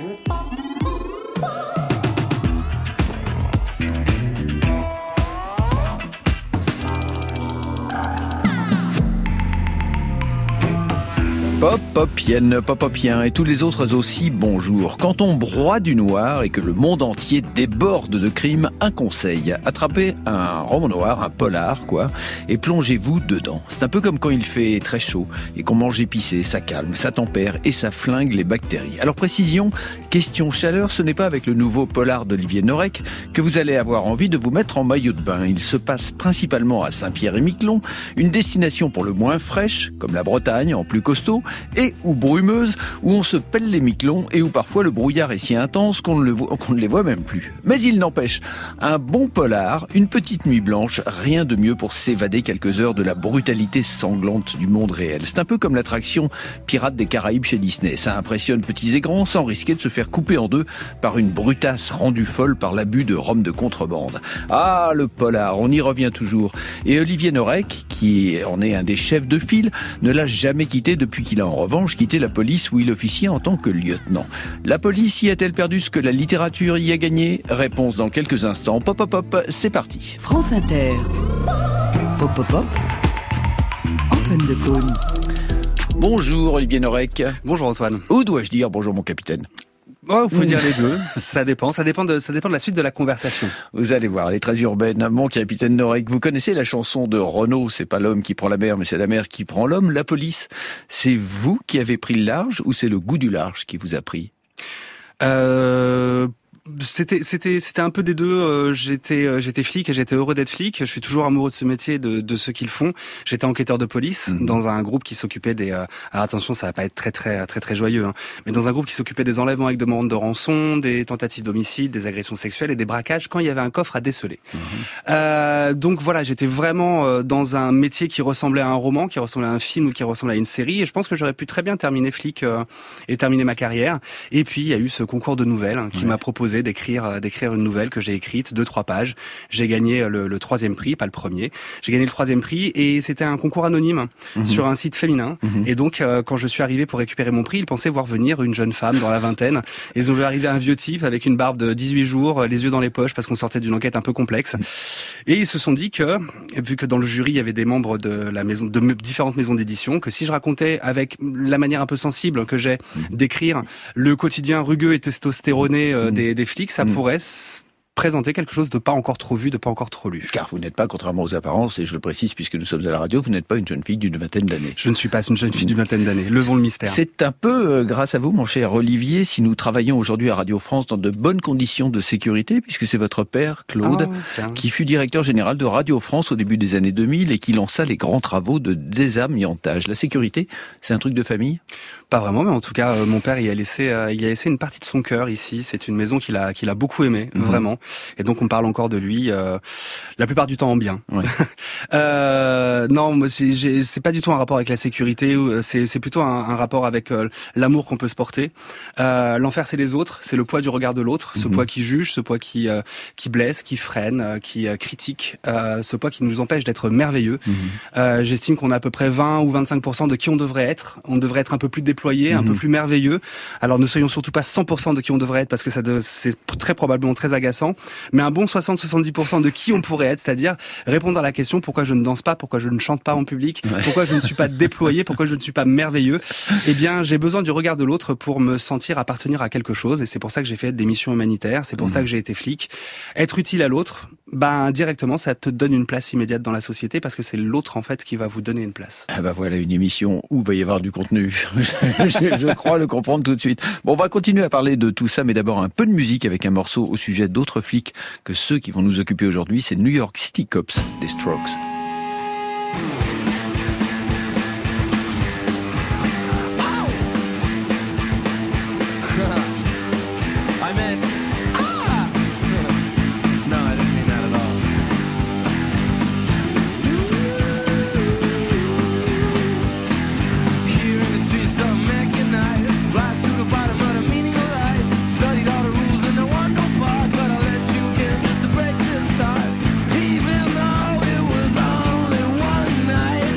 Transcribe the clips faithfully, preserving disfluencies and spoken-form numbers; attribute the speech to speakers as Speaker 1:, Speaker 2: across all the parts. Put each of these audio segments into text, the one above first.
Speaker 1: Pop, popienne, popopien et tous les autres aussi, bonjour. Quand on broie du noir et que le monde entier déborde de crimes, un conseil. Attrapez un roman noir, un polar, quoi, et plongez-vous dedans. C'est un peu comme quand il fait très chaud et qu'on mange épicé, ça calme, ça tempère et ça flingue les bactéries. Alors précision, question chaleur, ce n'est pas avec le nouveau polar d'Olivier Norek que vous allez avoir envie de vous mettre en maillot de bain. Il se passe principalement à Saint-Pierre-et-Miquelon, une destination pour le moins fraîche, comme la Bretagne, en plus costaud, et ou brumeuse, où on se pèle les Miquelons et où parfois le brouillard est si intense qu'on ne, le voit, qu'on ne les voit même plus. Mais il n'empêche, un bon polar, une petite nuit blanche, rien de mieux pour s'évader quelques heures de la brutalité sanglante du monde réel. C'est un peu comme l'attraction Pirates des Caraïbes chez Disney. Ça impressionne petits et grands sans risquer de se faire couper en deux par une brutasse rendue folle par l'abus de rhum de contrebande. Ah, le polar, on y revient toujours. Et Olivier Norek, qui en est un des chefs de file, ne l'a jamais quitté depuis qu'il a en revanche quitté la police où il officiait en tant que lieutenant. La police y a-t-elle perdu ce que la littérature y a gagné ? Réponse dans quelques instants. Pop, pop, pop, c'est parti.
Speaker 2: France Inter. Pop, pop, pop. Antoine Decaune.
Speaker 1: Bonjour Olivier Norek.
Speaker 3: Bonjour Antoine.
Speaker 1: Ou dois-je dire bonjour mon capitaine ?
Speaker 3: Oh, faut dire les deux. Ça dépend. Ça dépend de, ça dépend de la suite de la conversation.
Speaker 1: Vous allez voir, elle est très urbaine. Mon capitaine Norek, vous connaissez la chanson de Renaud, c'est pas l'homme qui prend la mer, mais c'est la mer qui prend l'homme. La police, c'est vous qui avez pris le large ou c'est le goût du large qui vous a pris ?
Speaker 3: Euh... C'était, c'était, c'était un peu des deux. Euh, j'étais, euh, j'étais flic et j'étais heureux d'être flic. Je suis toujours amoureux de ce métier, de, de ceux qui le font. J'étais enquêteur de police mmh. dans un groupe qui s'occupait des. Euh, alors attention, ça va pas être très, très, très, très joyeux, hein, mais dans un groupe qui s'occupait des enlèvements avec demande de rançon, des tentatives d'homicide, des agressions sexuelles et des braquages quand il y avait un coffre à déceler. Mmh. Euh, donc voilà, j'étais vraiment euh, dans un métier qui ressemblait à un roman, qui ressemblait à un film ou qui ressemblait à une série. Et je pense que j'aurais pu très bien terminer flic euh, et terminer ma carrière. Et puis il y a eu ce concours de nouvelles hein, qui ouais. m'a proposé d'écrire. Euh, d'écrire une nouvelle que j'ai écrite, deux, trois pages. J'ai gagné le, le troisième prix, pas le premier. J'ai gagné le troisième prix et c'était un concours anonyme mmh. sur un site féminin. Mmh. Et donc, euh, quand je suis arrivé pour récupérer mon prix, ils pensaient voir venir une jeune femme dans la vingtaine. Ils ont vu arriver un vieux type avec une barbe de dix-huit jours, les yeux dans les poches parce qu'on sortait d'une enquête un peu complexe. Et ils se sont dit que, vu que dans le jury, il y avait des membres de la maison, de différentes maisons d'édition, que si je racontais avec la manière un peu sensible que j'ai d'écrire le quotidien rugueux et testostéroné euh, mmh. des, des flics, ça mmh. pourrait présenter quelque chose de pas encore trop vu, de pas encore trop lu.
Speaker 1: Car vous n'êtes pas, contrairement aux apparences, et je le précise puisque nous sommes à la radio, vous n'êtes pas une jeune fille d'une vingtaine d'années.
Speaker 3: Je ne suis pas une jeune fille d'une vingtaine d'années. Levons le mystère.
Speaker 1: C'est un peu euh, grâce à vous, mon cher Olivier, si nous travaillons aujourd'hui à Radio France dans de bonnes conditions de sécurité, puisque c'est votre père, Claude, ah, qui fut directeur général de Radio France au début des années deux mille et qui lança les grands travaux de désamiantage. La sécurité, c'est un truc de famille ?
Speaker 3: Pas vraiment, mais en tout cas, euh, mon père y a laissé, euh, il a laissé une partie de son cœur ici. C'est une maison qu'il a, qu'il a beaucoup aimée, mmh. vraiment. Et donc, on parle encore de lui, euh, la plupart du temps en bien. Ouais. euh, non, moi, c'est, j'ai, c'est pas du tout un rapport avec la sécurité. C'est, c'est plutôt un, un rapport avec euh, l'amour qu'on peut se porter. Euh, l'enfer, c'est les autres. C'est le poids du regard de l'autre, ce mmh. poids qui juge, ce poids qui, euh, qui blesse, qui freine, euh, qui euh, critique, euh, ce poids qui nous empêche d'être merveilleux. Mmh. Euh, j'estime qu'on a à peu près vingt ou vingt-cinq pour cent de qui on devrait être. On devrait être un peu plus déployé, un mmh. peu plus merveilleux. Alors ne soyons surtout pas cent pour cent de qui on devrait être parce que ça de, c'est très probablement très agaçant, mais un bon soixante à soixante-dix pour cent de qui on pourrait être, c'est-à-dire répondre à la question pourquoi je ne danse pas, pourquoi je ne chante pas en public, ouais. pourquoi je ne suis pas déployé, pourquoi je ne suis pas merveilleux. Eh bien, j'ai besoin du regard de l'autre pour me sentir appartenir à quelque chose et c'est pour ça que j'ai fait des missions humanitaires, c'est pour mmh. ça que j'ai été flic. Être utile à l'autre, ben directement ça te donne une place immédiate dans la société parce que c'est l'autre en fait qui va vous donner une place.
Speaker 1: Ah bah voilà une émission où il va y avoir du contenu. je, je crois le comprendre tout de suite. Bon, on va continuer à parler de tout ça, mais d'abord un peu de musique avec un morceau au sujet d'autres flics que ceux qui vont nous occuper aujourd'hui. C'est New York City Cops des Strokes.
Speaker 4: Even though it was only one night.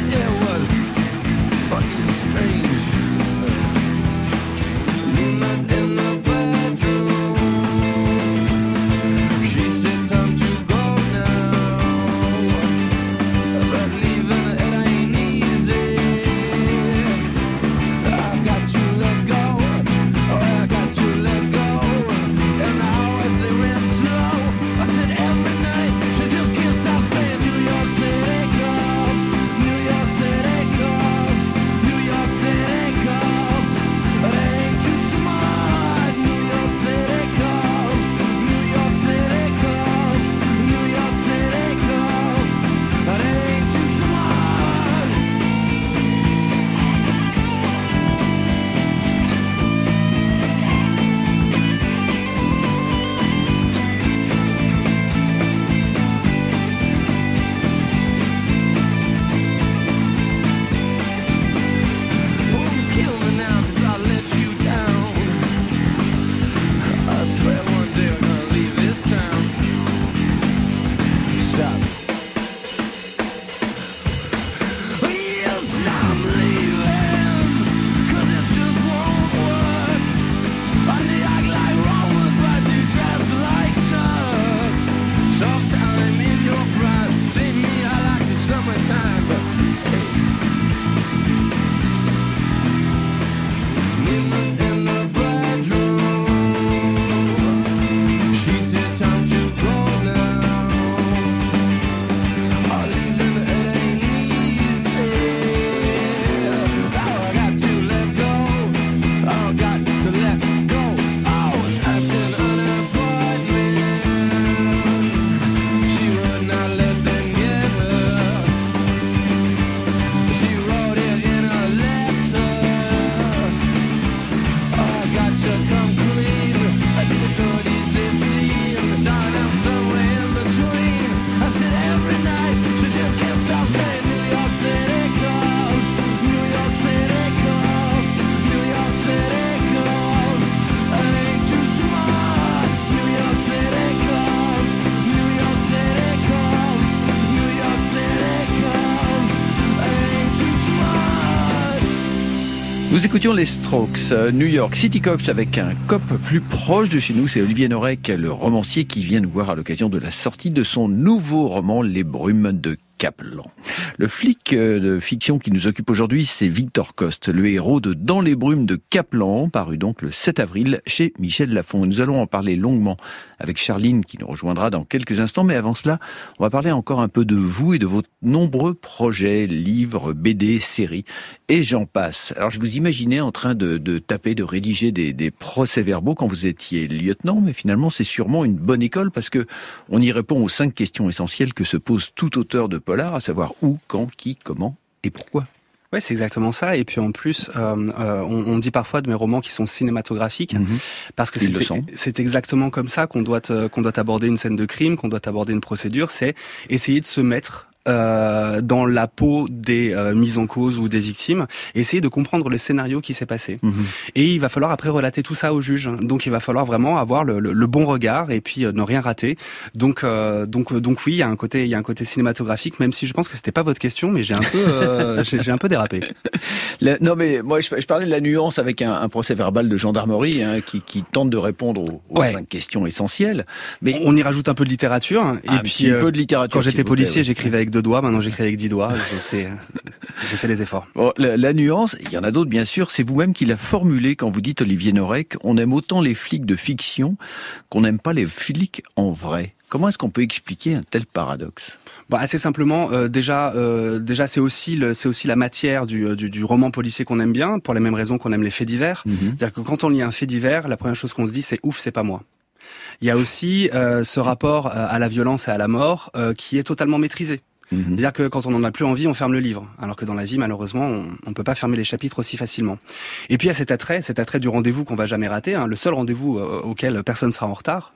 Speaker 1: Nous écoutions les Strokes, New York City Cops, avec un cop plus proche de chez nous. C'est Olivier Norek, le romancier, qui vient nous voir à l'occasion de la sortie de son nouveau roman Les Brumes de Kaplan. Le flic de fiction qui nous occupe aujourd'hui, c'est Victor Coste, le héros de Dans les Brumes de Kaplan, paru donc le sept avril chez Michel Lafon. Et nous allons en parler longuement avec Charline qui nous rejoindra dans quelques instants. Mais avant cela, on va parler encore un peu de vous et de vos nombreux projets, livres, B D, séries, et j'en passe. Alors je vous imaginais en train de, de taper, de rédiger des, des procès-verbaux quand vous étiez lieutenant, mais finalement c'est sûrement une bonne école parce que on y répond aux cinq questions essentielles que se pose tout auteur de polar, à savoir où, quand, qui, comment et pourquoi.
Speaker 3: Ouais, c'est exactement ça. Et puis en plus, euh, euh, on, on dit parfois de mes romans qui sont cinématographiques, mmh. parce que c'est, c'est exactement comme ça qu'on doit qu'on doit aborder une scène de crime, qu'on doit aborder une procédure. C'est essayer de se mettre Euh, dans la peau des euh, mises en cause ou des victimes, et essayer de comprendre le scénario qui s'est passé. Mmh. Et il va falloir après relater tout ça au juge. Donc il va falloir vraiment avoir le, le, le bon regard et puis euh, ne rien rater. Donc euh, donc donc oui, il y a un côté il y a un côté cinématographique, même si je pense que c'était pas votre question, mais j'ai un peu euh, j'ai, j'ai un peu dérapé.
Speaker 1: La, non mais moi je, je parlais de la nuance avec un, un procès verbal de gendarmerie hein, qui, qui tente de répondre aux, aux ouais. cinq questions essentielles. Mais
Speaker 3: on, on y rajoute un peu de littérature. Et
Speaker 1: un
Speaker 3: puis
Speaker 1: petit euh, peu de littérature.
Speaker 3: Quand j'étais policier,
Speaker 1: ouais.
Speaker 3: j'écrivais avec deux doigts, maintenant j'écris avec dix doigts, je sais, j'ai fait les efforts.
Speaker 1: Bon, la, la nuance, il y en a d'autres bien sûr, c'est vous-même qui l'a formulé quand vous dites, Olivier Norek, on aime autant les flics de fiction qu'on n'aime pas les flics en vrai. Comment est-ce qu'on peut expliquer un tel paradoxe ?
Speaker 3: Bah assez simplement, euh, déjà, euh, déjà c'est aussi le, c'est aussi la matière du, du, du roman policier qu'on aime bien, pour les mêmes raisons qu'on aime les faits divers. Mm-hmm. C'est-à-dire que quand on lit un fait divers, la première chose qu'on se dit c'est ouf, c'est pas moi. Il y a aussi euh, ce rapport euh, à la violence et à la mort euh, qui est totalement maîtrisé. Mmh. C'est-à-dire que quand on n'en a plus envie, on ferme le livre. Alors que dans la vie, malheureusement, on ne peut pas fermer les chapitres aussi facilement. Et puis il y a cet attrait, cet attrait du rendez-vous qu'on va jamais rater, hein, le seul rendez-vous euh, auquel personne sera en retard.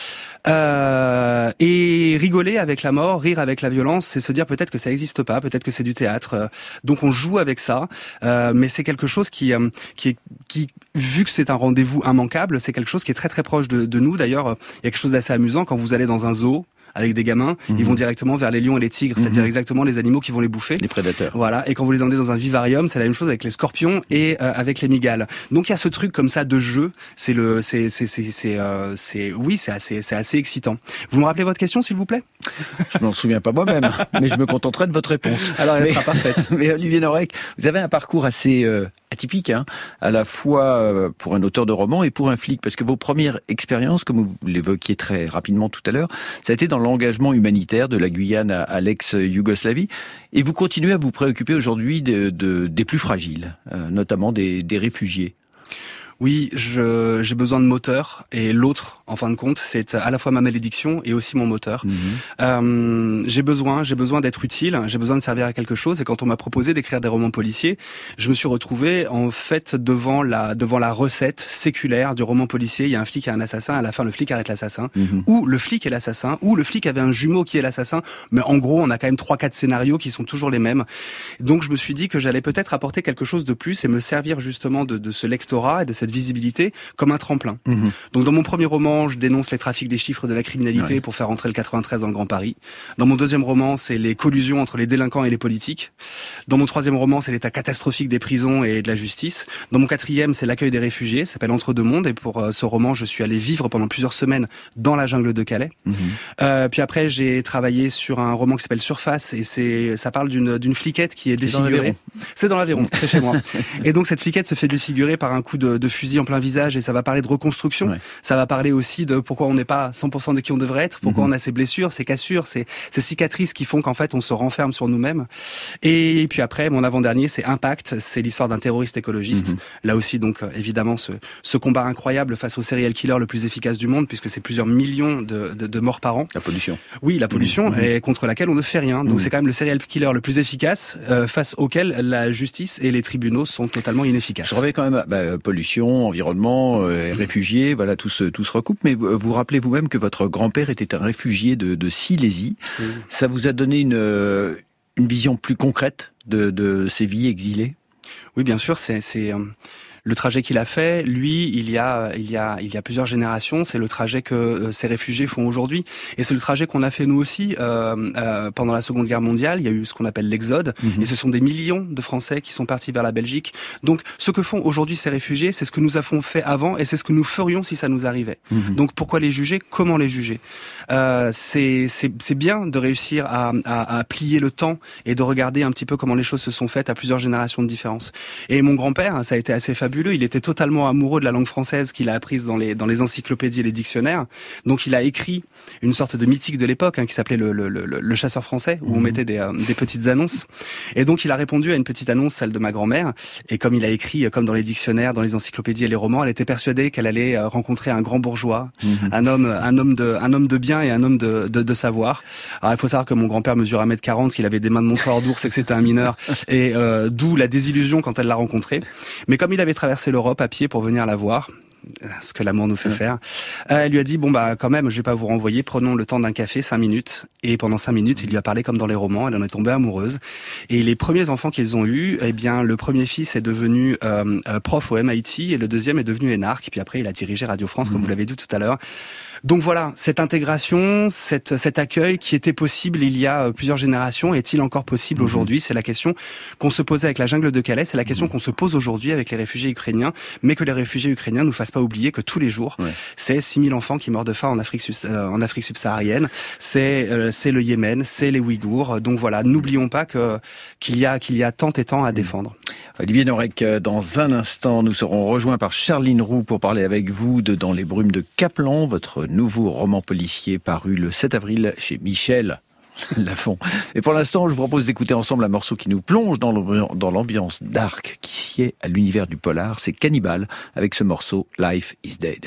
Speaker 3: Euh, et rigoler avec la mort, rire avec la violence, c'est se dire peut-être que ça n'existe pas, peut-être que c'est du théâtre. Donc on joue avec ça, euh, mais c'est quelque chose qui, euh, qui, est, qui, vu que c'est un rendez-vous immanquable, c'est quelque chose qui est très très proche de, de nous. D'ailleurs, il y a quelque chose d'assez amusant quand vous allez dans un zoo avec des gamins, mmh. ils vont directement vers les lions et les tigres, mmh. c'est-à-dire exactement les animaux qui vont les bouffer.
Speaker 1: Les prédateurs.
Speaker 3: Voilà. Et quand vous les emmenez dans un vivarium, c'est la même chose avec les scorpions et euh, avec les mygales. Donc il y a ce truc comme ça de jeu. C'est le, c'est, c'est, c'est, c'est, euh, c'est, oui, c'est assez, c'est assez excitant. Vous me rappelez votre question, s'il vous plaît ?
Speaker 1: Je m'en souviens pas moi-même, mais je me contenterai de votre réponse.
Speaker 3: Alors elle
Speaker 1: mais,
Speaker 3: sera parfaite.
Speaker 1: Mais Olivier Norek, vous avez un parcours assez euh, atypique, hein, à la fois euh, pour un auteur de roman et pour un flic, parce que vos premières expériences, comme vous l'évoquiez très rapidement tout à l'heure, ça a été dans l'engagement humanitaire de la Guyane à, à l'ex-Yougoslavie, et vous continuez à vous préoccuper aujourd'hui de, de, des plus fragiles, euh, notamment des, des réfugiés.
Speaker 3: Oui, je, j'ai besoin de moteur, et l'autre, en fin de compte, c'est à la fois ma malédiction et aussi mon moteur. Mmh. Euh, j'ai besoin, j'ai besoin d'être utile, j'ai besoin de servir à quelque chose. Et quand on m'a proposé d'écrire des romans policiers, je me suis retrouvé en fait devant la devant la recette séculaire du roman policier. Il y a un flic et un assassin. À la fin, le flic arrête l'assassin, mmh. ou le flic est l'assassin, ou le flic avait un jumeau qui est l'assassin. Mais en gros, on a quand même trois, quatre scénarios qui sont toujours les mêmes. Donc, je me suis dit que j'allais peut-être apporter quelque chose de plus et me servir justement de, de ce lectorat et de cette visibilité comme un tremplin. Mmh. Donc dans mon premier roman, je dénonce les trafics des chiffres de la criminalité ouais. pour faire entrer le quatre-vingt-treize dans le Grand Paris. Dans mon deuxième roman, c'est les collusions entre les délinquants et les politiques. Dans mon troisième roman, c'est l'état catastrophique des prisons et de la justice. Dans mon quatrième, c'est l'accueil des réfugiés, ça s'appelle Entre deux mondes, et pour euh, ce roman, je suis allé vivre pendant plusieurs semaines dans la jungle de Calais. Mmh. Euh, puis après, j'ai travaillé sur un roman qui s'appelle Surface, et c'est ça parle d'une d'une fliquette qui est défigurée. C'est dans l'Aveyron, c'est chez moi. Et donc cette fliquette se fait défigurer par un coup de, de fusil en plein visage, et ça va parler de reconstruction. Ouais. Ça va parler aussi de pourquoi on n'est pas cent pour cent de qui on devrait être, pourquoi mmh. on a ces blessures, ces cassures, ces, ces cicatrices qui font qu'en fait on se renferme sur nous-mêmes. Et puis après, mon avant-dernier, c'est Impact, c'est l'histoire d'un terroriste écologiste. Mmh. Là aussi, donc évidemment, ce, ce combat incroyable face au serial killer le plus efficace du monde, puisque c'est plusieurs millions de, de, de morts par an.
Speaker 1: La pollution.
Speaker 3: Oui, la pollution, mmh. et contre laquelle on ne fait rien. Donc mmh. c'est quand même le serial killer le plus efficace, euh, face auquel la justice et les tribunaux sont totalement inefficaces.
Speaker 1: Je reviens quand même à bah, pollution, environnement, euh, réfugiés, voilà, tout se, tout se recoupe. Mais vous vous rappelez vous-même que votre grand-père était un réfugié de, de Silésie. Mmh. Ça vous a donné une, une vision plus concrète de, de ces vies exilées ?
Speaker 3: Oui, bien sûr, c'est... c'est euh... Le trajet qu'il a fait, lui, il y a, il y a, il y a plusieurs générations. C'est le trajet que euh, ces réfugiés font aujourd'hui, et c'est le trajet qu'on a fait nous aussi euh, euh, pendant la Seconde Guerre mondiale. Il y a eu ce qu'on appelle l'exode, mmh. et ce sont des millions de Français qui sont partis vers la Belgique. Donc, ce que font aujourd'hui ces réfugiés, c'est ce que nous avons fait avant, et c'est ce que nous ferions si ça nous arrivait. Mmh. Donc, pourquoi les juger ? Comment les juger ? euh, c'est, c'est, c'est bien de réussir à, à, à plier le temps et de regarder un petit peu comment les choses se sont faites à plusieurs générations de différence. Et mon grand-père, ça a été assez fabuleux. Il était totalement amoureux de la langue française qu'il a apprise dans les dans les encyclopédies et les dictionnaires. Donc, il a écrit une sorte de mythique de l'époque hein, qui s'appelait le, le, le, le chasseur français, où mmh. on mettait des, euh, des petites annonces. Et donc, il a répondu à une petite annonce, celle de ma grand-mère. Et comme il a écrit, comme dans les dictionnaires, dans les encyclopédies et les romans, elle était persuadée qu'elle allait rencontrer un grand bourgeois, mmh. un homme, un homme de, un homme de bien et un homme de, de, de savoir. Alors, il faut savoir que mon grand-père mesure un mètre quarante, qu'il avait des mains de montreur d'ours et que c'était un mineur. Et euh, d'où la désillusion quand elle l'a rencontré. Mais comme il avait traversé l'Europe à pied pour venir la voir, ce que l'amour nous fait faire, euh, elle lui a dit bon bah quand même je vais pas vous renvoyer, prenons le temps d'un café, cinq minutes. Et pendant cinq minutes il lui a parlé comme dans les romans, elle en est tombée amoureuse. Et les premiers enfants qu'ils ont eus, eh bien le premier fils est devenu euh, prof au M I T et le deuxième est devenu énarque. Puis après il a dirigé Radio France, mmh. comme vous l'avez dit tout à l'heure. Donc voilà, cette intégration, cette, cet accueil qui était possible il y a plusieurs générations, est-il encore possible mmh. aujourd'hui ? C'est la question qu'on se posait avec la jungle de Calais, c'est la question mmh. qu'on se pose aujourd'hui avec les réfugiés ukrainiens, mais que les réfugiés ukrainiens nous fassent pas oublier que tous les jours, ouais. c'est six mille enfants qui meurent de faim en Afrique, euh, en Afrique subsaharienne, c'est, euh, c'est le Yémen, c'est les Ouïghours. Donc voilà, n'oublions pas que, qu'il y a, qu'il y a tant et tant à défendre.
Speaker 1: Olivier Norek, dans un instant, nous serons rejoints par Charline Roux pour parler avec vous de Dans les brumes de Kaplan, votre nouveau roman policier paru le sept avril chez Michel Lafon. Et pour l'instant, je vous propose d'écouter ensemble un morceau qui nous plonge dans l'ambiance dark qui sied à l'univers du polar. C'est Cannibal avec ce morceau Life is Dead.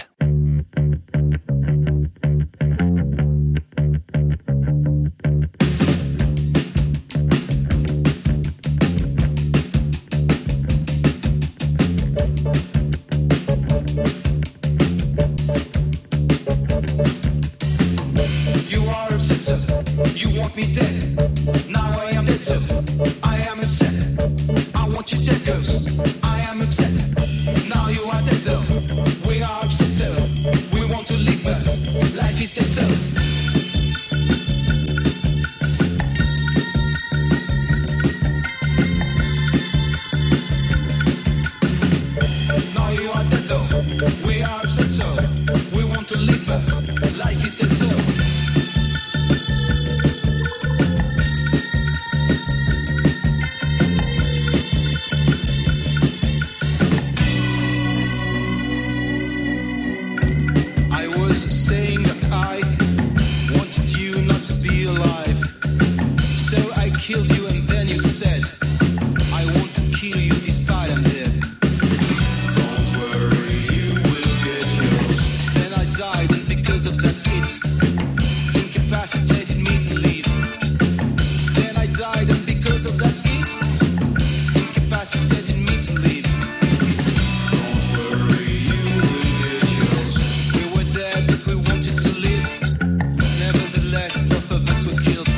Speaker 4: You want me dead, now I am dead, so I am upset. I want you dead, cause I am upset. Now you are dead though, we are upset, so we want to live, but life is dead, so now you are dead though, we are upset, so we want to live, but life is dead, so killed you and then you said I want to kill you despite I'm dead. Don't worry, you will get yours. Then I died and because of that it incapacitated me to live. Then I died and because of that it incapacitated me to live. Don't worry, you will get yours. We were dead but we wanted to live. Nevertheless, both of us were killed.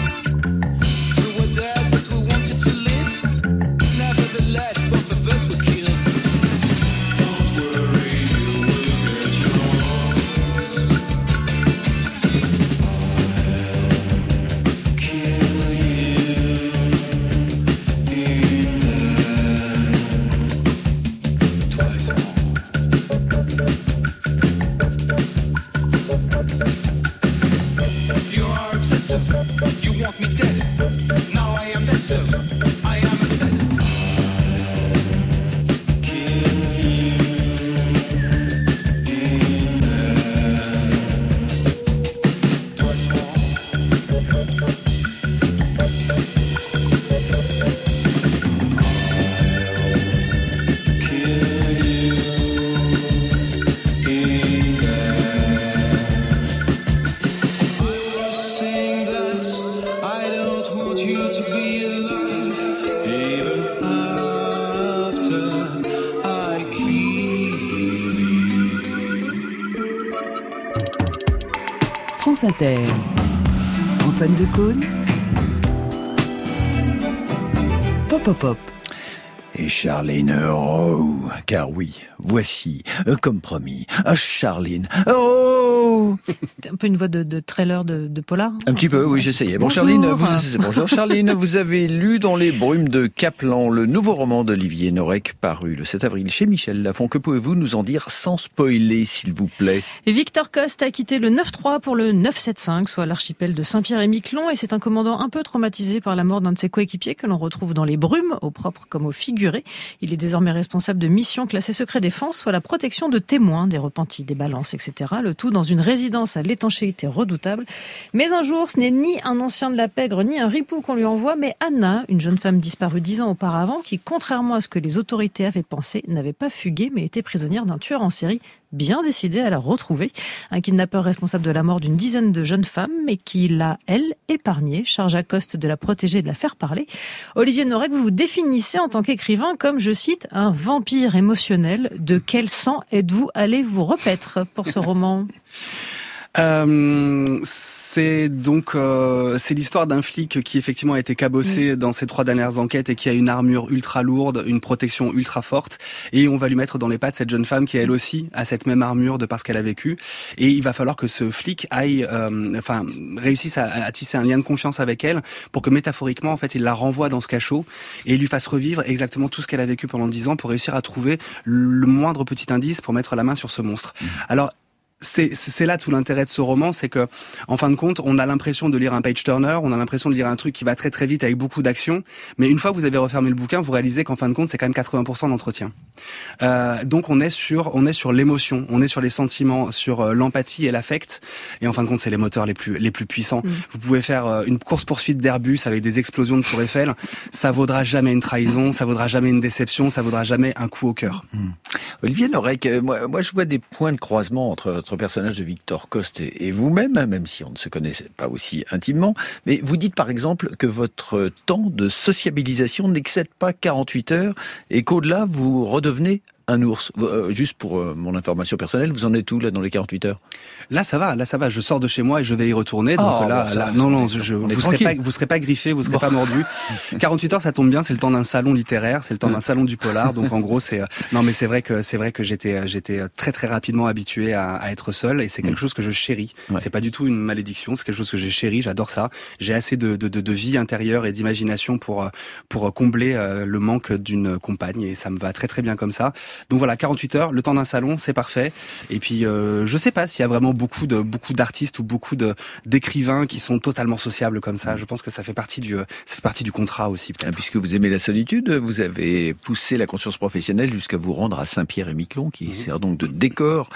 Speaker 4: You want me dead, now I am dead, so I am upset.
Speaker 2: France Inter. Antoine Decaune. Pop, pop, pop.
Speaker 1: et Charline Rowe. Car oui, voici, euh, comme promis, euh, Charline. Oh,
Speaker 5: C'était un peu une voix de, de trailer de, de polar.
Speaker 1: un petit peu, oui, j'essayais. Bon,
Speaker 5: Bonjour.
Speaker 1: Charline, vous, bonjour Charline, vous avez lu dans les brumes de Kaplan le nouveau roman d'Olivier Norek paru le sept avril chez Michel Lafon. Que pouvez-vous nous en dire sans spoiler, s'il vous plaît?
Speaker 5: Victor Coste a quitté le neuf trois pour le neuf sept cinq, soit l'archipel de Saint-Pierre-et-Miquelon, et c'est un commandant un peu traumatisé par la mort d'un de ses coéquipiers que l'on retrouve dans les brumes, au propre comme au figuré. Il est désormais responsable de missions classées secret défense, soit la protection de témoins, des repentis, des balances, et cetera. Le tout dans une résidence à l'étanchéité redoutable. Mais un jour, ce n'est ni un ancien de la pègre, ni un ripou qu'on lui envoie, mais Anna, une jeune femme disparue dix ans auparavant, qui, contrairement à ce que les autorités avaient pensé, n'avait pas fugué, mais était prisonnière d'un tueur en série bien décidé à la retrouver. Un kidnappeur responsable de la mort d'une dizaine de jeunes femmes, mais qui l'a, elle, épargnée. Charge à Coste de la protéger et de la faire parler. Olivier Norek, vous vous définissez en tant qu'écrivain comme, je cite, un vampire émotionnel. De quel sang êtes-vous allé vous repaître pour ce roman ?
Speaker 3: Euh, c'est donc euh, c'est l'histoire d'un flic qui effectivement a été cabossé mmh. dans ses trois dernières enquêtes et qui a une armure ultra lourde, une protection ultra forte, et on va lui mettre dans les pattes cette jeune femme qui elle aussi a cette même armure de par ce qu'elle a vécu, et il va falloir que ce flic aille, euh, enfin réussisse à, à tisser un lien de confiance avec elle pour que métaphoriquement en fait il la renvoie dans ce cachot et il lui fasse revivre exactement tout ce qu'elle a vécu pendant dix ans pour réussir à trouver le moindre petit indice pour mettre la main sur ce monstre. Mmh. Alors C'est, c'est là tout l'intérêt de ce roman, c'est que, en fin de compte, on a l'impression de lire un page-turner, on a l'impression de lire un truc qui va très très vite avec beaucoup d'action, mais une fois que vous avez refermé le bouquin, vous réalisez qu'en fin de compte, c'est quand même quatre-vingts pour cent d'entretien. Euh, donc on est sur, on est sur l'émotion, on est sur les sentiments, sur euh, l'empathie et l'affect, et en fin de compte, c'est les moteurs les plus les plus puissants. Mmh. Vous pouvez faire euh, une course-poursuite d'Airbus avec des explosions de Tour Eiffel, ça vaudra jamais une trahison, ça vaudra jamais une déception, ça vaudra jamais un coup au cœur.
Speaker 1: Mmh. Olivier Norek, euh, moi, moi je vois des points de croisement entre votre personnage de Victor Coste et vous-même, même si on ne se connaît pas aussi intimement. Mais vous dites par exemple que votre temps de sociabilisation n'excède pas quarante-huit heures et qu'au-delà, vous redevenez un ours. Euh, juste pour euh, mon information personnelle, vous en êtes où là dans les quarante-huit heures?
Speaker 3: Là ça va, là ça va. Je sors de chez moi et je vais y retourner. Donc
Speaker 1: oh,
Speaker 3: là,
Speaker 1: bon,
Speaker 3: là
Speaker 1: va,
Speaker 3: non non, je, je, vous serez pas, vous serez pas griffé, vous serez bon. pas mordu. quarante-huit heures, ça tombe bien. C'est le temps d'un salon littéraire, c'est le temps d'un salon du polar. Donc en gros, c'est non mais c'est vrai que c'est vrai que j'étais j'étais très très rapidement habitué à, à être seul et c'est quelque chose que je chéris. Ouais. C'est pas du tout une malédiction, c'est quelque chose que j'ai chéri. J'adore ça. J'ai assez de, de de de vie intérieure et d'imagination pour pour combler le manque d'une compagne et ça me va très très bien comme ça. Donc voilà, quarante-huit heures, le temps d'un salon, c'est parfait. Et puis, euh, je sais pas s'il y a vraiment beaucoup de beaucoup d'artistes ou beaucoup de d'écrivains qui sont totalement sociables comme ça. Je pense que ça fait partie du ça fait partie du contrat aussi.
Speaker 1: Ah, puisque vous aimez la solitude, vous avez poussé la conscience professionnelle jusqu'à vous rendre à Saint-Pierre-et-Miquelon, qui mmh. sert donc de décor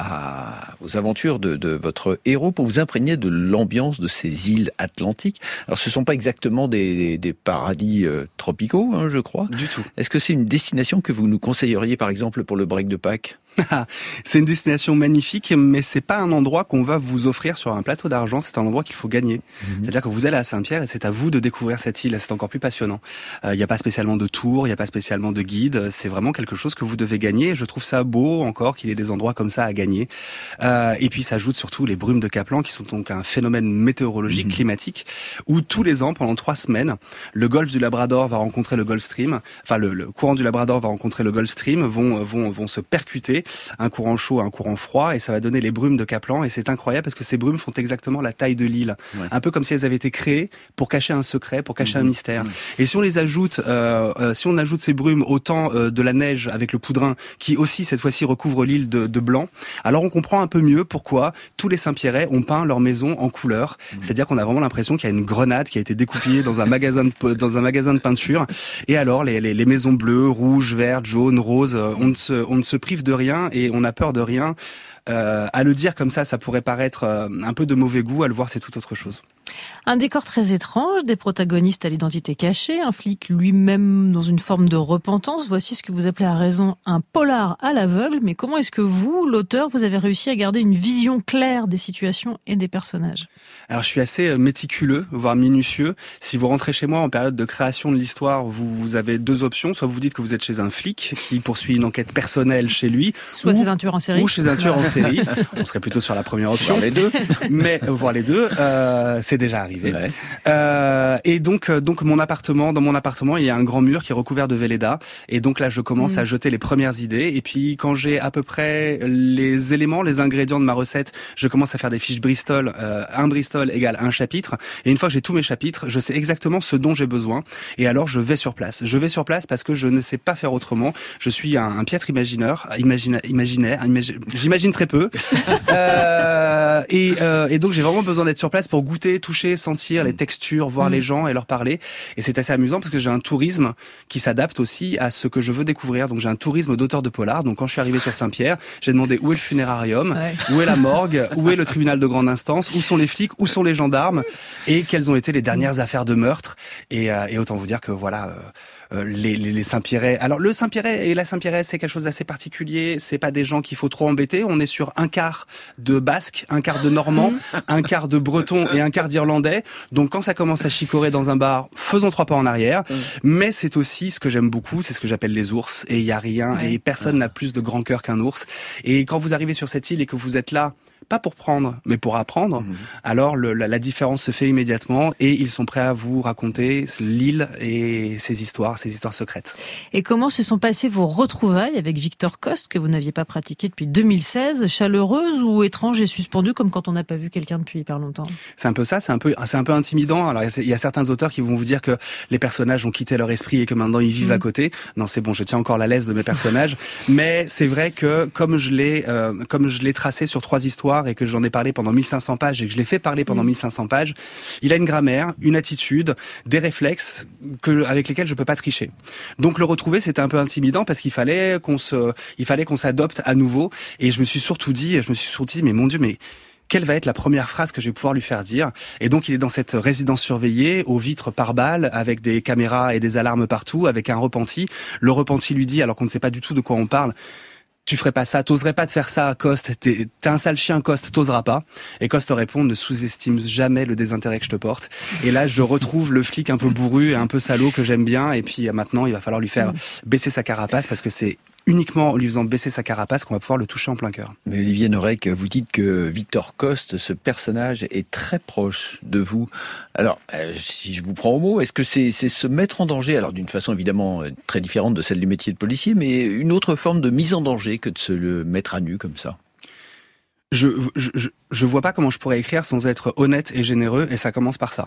Speaker 1: à, aux aventures de, de votre héros pour vous imprégner de l'ambiance de ces îles atlantiques. Alors, ce sont pas exactement des, des paradis euh, tropicaux, hein, je crois.
Speaker 3: Du tout.
Speaker 1: Est-ce que c'est une destination que vous nous conseilleriez, par exemple, pour le break de Pâques?
Speaker 3: C'est une destination magnifique, mais c'est pas un endroit qu'on va vous offrir sur un plateau d'argent. C'est un endroit qu'il faut gagner. Mmh. C'est-à-dire que vous allez à Saint-Pierre et c'est à vous de découvrir cette île. C'est encore plus passionnant. Il euh, n'y a pas spécialement de tour, il n'y a pas spécialement de guide. C'est vraiment quelque chose que vous devez gagner. Je trouve ça beau encore qu'il y ait des endroits comme ça à gagner. Euh, et puis s'ajoutent surtout les brumes de Kaplan, qui sont donc un phénomène météorologique, mmh. climatique, où tous les ans, pendant trois semaines, le golfe du Labrador va rencontrer le Gulf Stream. Enfin, le, le courant du Labrador va rencontrer le Gulf Stream, vont vont vont se percuter. Un courant chaud, un courant froid, et ça va donner les brumes de Kaplan, et c'est incroyable parce que ces brumes font exactement la taille de l'île, ouais. un peu comme si elles avaient été créées pour cacher un secret, pour cacher mmh. un mystère. Mmh. Et si on les ajoute, euh, euh, si on ajoute ces brumes au temps euh, de la neige avec le poudrin, qui aussi cette fois-ci recouvre l'île de, de blanc, alors on comprend un peu mieux pourquoi tous les Saint-Pierrais ont peint leur maison en couleur. Mmh. C'est-à-dire qu'on a vraiment l'impression qu'il y a une grenade qui a été découpillée dans un magasin de, dans un magasin de peinture. Et alors les, les, les maisons bleues, rouges, vertes, jaunes, roses, on ne se, on ne se prive de rien et on a peur de rien. Euh, à le dire comme ça, ça pourrait paraître euh, un peu de mauvais goût. À le voir, c'est tout autre chose.
Speaker 5: Un décor très étrange, des protagonistes à l'identité cachée, un flic lui-même dans une forme de repentance. Voici ce que vous appelez à raison un polar à l'aveugle. Mais comment est-ce que vous, l'auteur, vous avez réussi à garder une vision claire des situations et des personnages?
Speaker 3: Alors, je suis assez méticuleux, voire minutieux. Si vous rentrez chez moi en période de création de l'histoire, vous, vous avez deux options. Soit vous dites que vous êtes chez un flic qui poursuit une enquête personnelle chez lui.
Speaker 5: Soit chez un tueur en série.
Speaker 3: Ou chez un tueur en série. On serait plutôt sur la première option.
Speaker 1: Voir les deux.
Speaker 3: Mais voir les deux, euh, c'est déjà arrivé.
Speaker 1: Ouais.
Speaker 3: Euh, et donc, donc mon appartement, dans mon appartement, il y a un grand mur qui est recouvert de Velleda. Et donc là, je commence mmh. à jeter les premières idées. Et puis, quand j'ai à peu près les éléments, les ingrédients de ma recette, je commence à faire des fiches Bristol. Euh, un Bristol égale un chapitre. Et une fois que j'ai tous mes chapitres, je sais exactement ce dont j'ai besoin. Et alors, je vais sur place. Je vais sur place parce que je ne sais pas faire autrement. Je suis un, un piètre imagineur, imagina, imaginaire. Imagi, j'imagine très peu. euh, et, euh, et donc, j'ai vraiment besoin d'être sur place pour goûter, toucher, sentir les textures, voir mmh. les gens et leur parler. Et c'est assez amusant parce que j'ai un tourisme qui s'adapte aussi à ce que je veux découvrir. Donc, j'ai un tourisme d'auteur de polar. Donc, quand je suis arrivé sur Saint-Pierre, j'ai demandé où est le funérarium, ouais. où est la morgue, où est le tribunal de grande instance, où sont les flics, où sont les gendarmes et quelles ont été les dernières affaires de meurtre. Et, euh, et autant vous dire que voilà... Euh, Euh, les, les, les Saint-Pierrais. Alors le Saint-Pierrais et la Saint-Pierrais, c'est quelque chose d'assez particulier. C'est pas des gens qu'il faut trop embêter. On est sur un quart de Basque, un quart de Normand, un quart de Breton et un quart d'Irlandais. Donc quand ça commence à chicorer dans un bar, faisons trois pas en arrière. Mais c'est aussi ce que j'aime beaucoup, c'est ce que j'appelle les ours. Et il y a rien, et personne n'a plus de grand cœur qu'un ours. Et quand vous arrivez sur cette île et que vous êtes là, pas pour prendre, mais pour apprendre, mmh. alors le, la, la différence se fait immédiatement et ils sont prêts à vous raconter l'île et ses histoires, ses histoires secrètes.
Speaker 5: Et comment se sont passées vos retrouvailles avec Victor Coste, que vous n'aviez pas pratiqué depuis deux mille seize, chaleureuse ou étrange et suspendue, comme quand on n'a pas vu quelqu'un depuis hyper longtemps?
Speaker 3: C'est un peu ça, c'est un peu, c'est un peu intimidant. Alors il y a certains auteurs qui vont vous dire que les personnages ont quitté leur esprit et que maintenant ils vivent mmh. à côté. Non, c'est bon, je tiens encore la laisse de mes personnages, mais c'est vrai que comme je l'ai, euh, comme je l'ai tracé sur trois histoires et que j'en ai parlé pendant mille cinq cents pages et que je l'ai fait parler pendant mmh. mille cinq cents pages, il a une grammaire, une attitude, des réflexes que, avec lesquels je peux pas tricher. Donc le retrouver, c'était un peu intimidant parce qu'il fallait qu'on se, il fallait qu'on s'adopte à nouveau. Et je me suis surtout dit, je me suis surtout dit, mais mon Dieu, mais quelle va être la première phrase que je vais pouvoir lui faire dire? Et donc il est dans cette résidence surveillée, aux vitres par balles, avec des caméras et des alarmes partout, avec un repenti. Le repenti lui dit, alors qu'on ne sait pas du tout de quoi on parle: tu ferais pas ça, t'oserais pas de faire ça, Coste, t'es, t'es un sale chien, Coste, t'oseras pas. Et Coste répond: ne sous-estime jamais le désintérêt que je te porte. Et là, je retrouve le flic un peu bourru et un peu salaud que j'aime bien. Et puis maintenant, il va falloir lui faire baisser sa carapace parce que c'est uniquement en lui faisant baisser sa carapace qu'on va pouvoir le toucher en plein cœur.
Speaker 1: Mais Olivier Norek, vous dites que Victor Coste, ce personnage, est très proche de vous. Alors, euh, si je vous prends au mot, est-ce que c'est, c'est se mettre en danger, alors d'une façon évidemment très différente de celle du métier de policier, mais une autre forme de mise en danger que de se le mettre à nu comme ça?
Speaker 3: Je, je, je vois pas comment je pourrais écrire sans être honnête et généreux, et ça commence par ça.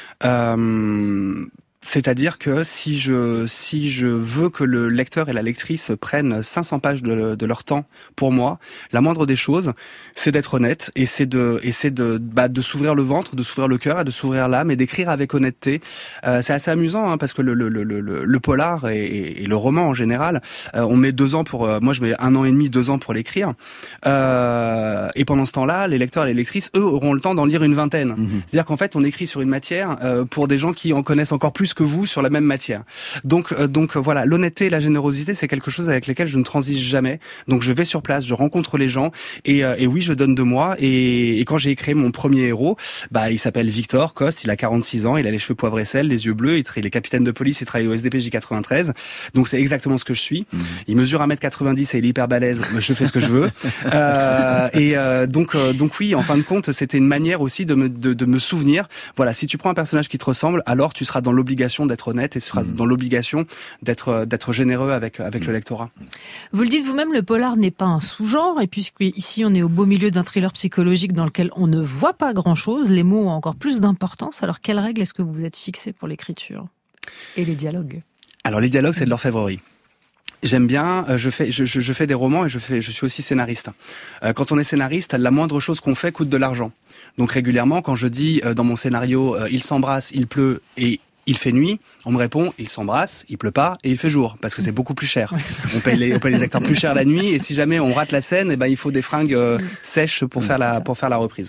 Speaker 3: Euh... C'est-à-dire que si je si je veux que le lecteur et la lectrice prennent cinq cents pages de, de leur temps pour moi, la moindre des choses, c'est d'être honnête et c'est de et c'est de bah, de s'ouvrir le ventre, de s'ouvrir le cœur, et de s'ouvrir l'âme et d'écrire avec honnêteté. Euh, c'est assez amusant hein, parce que le le le le, le polar et, et le roman en général, euh, on met deux ans pour euh, moi je mets un an et demi, deux ans pour l'écrire. Euh, et pendant ce temps-là, les lecteurs et les lectrices, eux, auront le temps d'en lire une vingtaine. Mmh. C'est-à-dire qu'en fait, on écrit sur une matière euh, pour des gens qui en connaissent encore plus que vous sur la même matière. Donc, euh, donc voilà, l'honnêteté et la générosité, c'est quelque chose avec lesquels je ne transige jamais. Donc, je vais sur place, je rencontre les gens, et, euh, et oui, je donne de moi. Et, et quand j'ai créé mon premier héros, bah, il s'appelle Victor Coste, il a quarante-six ans, il a les cheveux poivre et sel, les yeux bleus, il, tra- il est capitaine de police, il travaille au S D P J quatre-vingt-treize. Donc, c'est exactement ce que je suis. Mmh. Il mesure un mètre quatre-vingt-dix et il est hyper balèze. Je fais ce que je veux. euh, et euh, donc, euh, donc oui, en fin de compte, c'était une manière aussi de me, de, de me souvenir. Voilà, si tu prends un personnage qui te ressemble, alors tu seras dans l'obligation d'être honnête et tu seras mmh. dans l'obligation d'être d'être généreux avec avec mmh. le lectorat.
Speaker 5: Vous le dites vous-même, le polar n'est pas un sous-genre, et puisque ici on est au beau milieu d'un thriller psychologique dans lequel on ne voit pas grand-chose, les mots ont encore plus d'importance. Alors quelles règles est-ce que vous vous êtes fixées pour l'écriture et les dialogues?
Speaker 3: Alors les dialogues, c'est de l'orfèvrerie. J'aime bien, je fais, je, je fais des romans et je fais, je suis aussi scénariste. Quand on est scénariste, la moindre chose qu'on fait coûte de l'argent. Donc régulièrement, quand je dis dans mon scénario, il s'embrasse, il pleut et il fait nuit, on me répond, il s'embrasse, il pleut pas et il fait jour, parce que c'est beaucoup plus cher. On paye les, on paye les acteurs plus cher la nuit, et si jamais on rate la scène, eh ben il faut des fringues euh, sèches pour faire la, pour faire la reprise.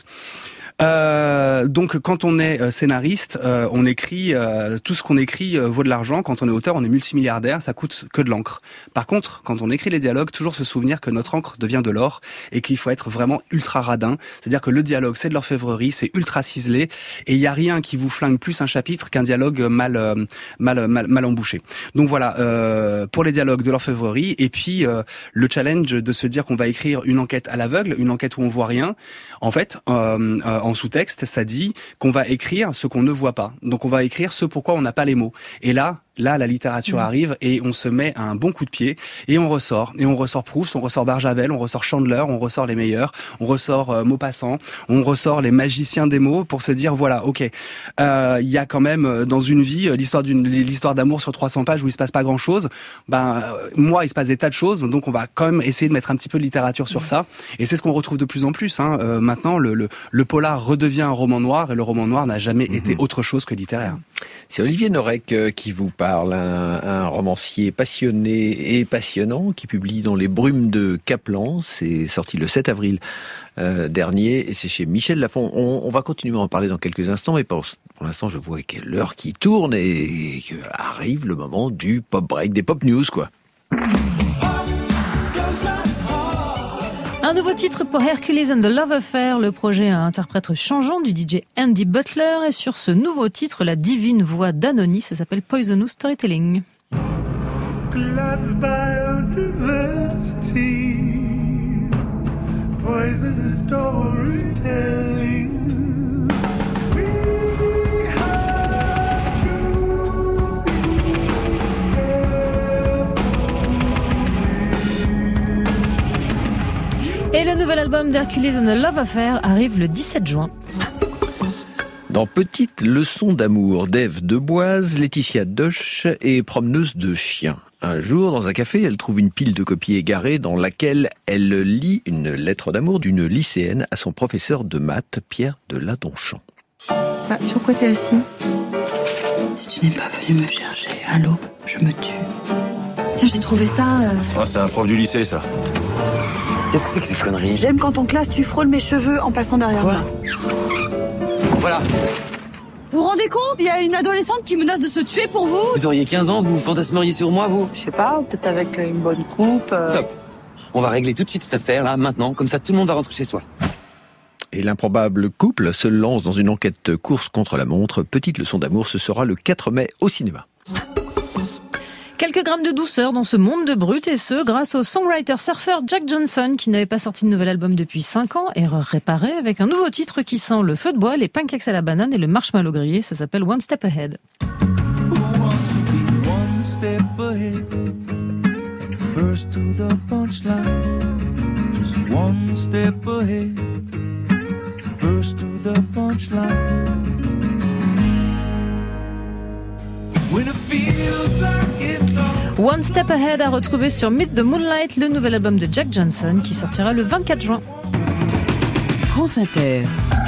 Speaker 3: Euh, donc quand on est euh, scénariste, euh, on écrit euh, tout ce qu'on écrit euh, vaut de l'argent. Quand on est auteur, on est multimilliardaire, ça coûte que de l'encre. Par contre, quand on écrit les dialogues, toujours se souvenir que notre encre devient de l'or et qu'il faut être vraiment ultra radin. C'est-à-dire que le dialogue, c'est de l'orfèvrerie, c'est ultra ciselé, et il y a rien qui vous flingue plus un chapitre qu'un dialogue mal euh, mal mal mal embouché. Donc voilà, euh, pour les dialogues, de l'orfèvrerie, et puis euh, le challenge de se dire qu'on va écrire une enquête à l'aveugle, une enquête où on voit rien. En fait, euh, euh, en sous-texte, ça dit qu'on va écrire ce qu'on ne voit pas. Donc on va écrire ce pourquoi on n'a pas les mots. Et là, là, la littérature mmh. arrive et on se met à un bon coup de pied et on ressort. Et on ressort Proust, on ressort Barjavel, on ressort Chandler, on ressort les meilleurs, on ressort euh, Maupassant, on ressort les magiciens des mots pour se dire voilà, ok, il euh, y a quand même dans une vie l'histoire d'une l'histoire d'amour sur trois cents pages où il se passe pas grand chose. Ben euh, moi, il se passe des tas de choses, donc on va quand même essayer de mettre un petit peu de littérature sur mmh. ça. Et c'est ce qu'on retrouve de plus en plus. Hein. Euh, maintenant, le, le, le polar redevient un roman noir et le roman noir n'a jamais mmh. été autre chose que littéraire.
Speaker 1: C'est Olivier Norek qui vous parle, un, un romancier passionné et passionnant qui publie dans Les Brumes de Kaplan. C'est sorti le sept avril euh, dernier et c'est chez Michel Lafon. On, on va continuer à en parler dans quelques instants, mais pour, pour l'instant, je vois qu'il y a l'heure qui tourne et, et qu'arrive le moment du pop break, des pop news, quoi.
Speaker 5: Un nouveau titre pour Hercules and the Love Affair, le projet à interprète changeant du D J Andy Butler. Et sur ce nouveau titre, la divine voix d'Anony, ça s'appelle Poisonous Storytelling. Poisonous storytelling. Et le nouvel album d'Hercules and the Love Affair arrive le dix-sept juin.
Speaker 1: Dans Petite leçon d'amour d'Ève Deboise, Laetitia Doche est promeneuse de chiens. Un jour, dans un café, elle trouve une pile de copies égarées dans laquelle elle lit une lettre d'amour d'une lycéenne à son professeur de maths, Pierre de Ladonchamp.
Speaker 6: Bah, sur quoi t'es assis ? Si tu n'es pas venu me chercher, allô, je me tue. Tiens, j'ai trouvé ça... Euh...
Speaker 7: Oh, c'est un prof du lycée, ça. Qu'est-ce que c'est que ces conneries ?
Speaker 6: J'aime quand en classe, tu frôles mes cheveux en passant derrière
Speaker 7: Quoi ?
Speaker 6: moi.
Speaker 7: Voilà.
Speaker 6: Vous vous rendez compte ? Il y a une adolescente qui menace de se tuer pour vous.
Speaker 7: Vous auriez quinze ans, vous fantasmeriez sur moi, vous ?
Speaker 6: Je sais pas, peut-être avec une bonne coupe. Euh...
Speaker 7: Stop. On va régler tout de suite cette affaire, là, maintenant. Comme ça, tout le monde va rentrer chez soi.
Speaker 1: Et l'improbable couple se lance dans une enquête course contre la montre. Petite leçon d'amour, ce sera le quatre mai au cinéma.
Speaker 5: Quelques grammes de douceur dans ce monde de brut, et ce, grâce au songwriter-surfeur Jack Johnson, qui n'avait pas sorti de nouvel album depuis cinq ans, erreur réparée, avec un nouveau titre qui sent le feu de bois, les pancakes à la banane et le marshmallow grillé. Ça s'appelle One Step Ahead.
Speaker 8: Who wants to be one step ahead? First to the punchline. Just one step ahead. First to the punchline. When it feels like it's all...
Speaker 5: One Step Ahead a retrouvé sur Meet the Moonlight, le nouvel album de Jack Johnson qui sortira le vingt-quatre juin.
Speaker 2: France Inter.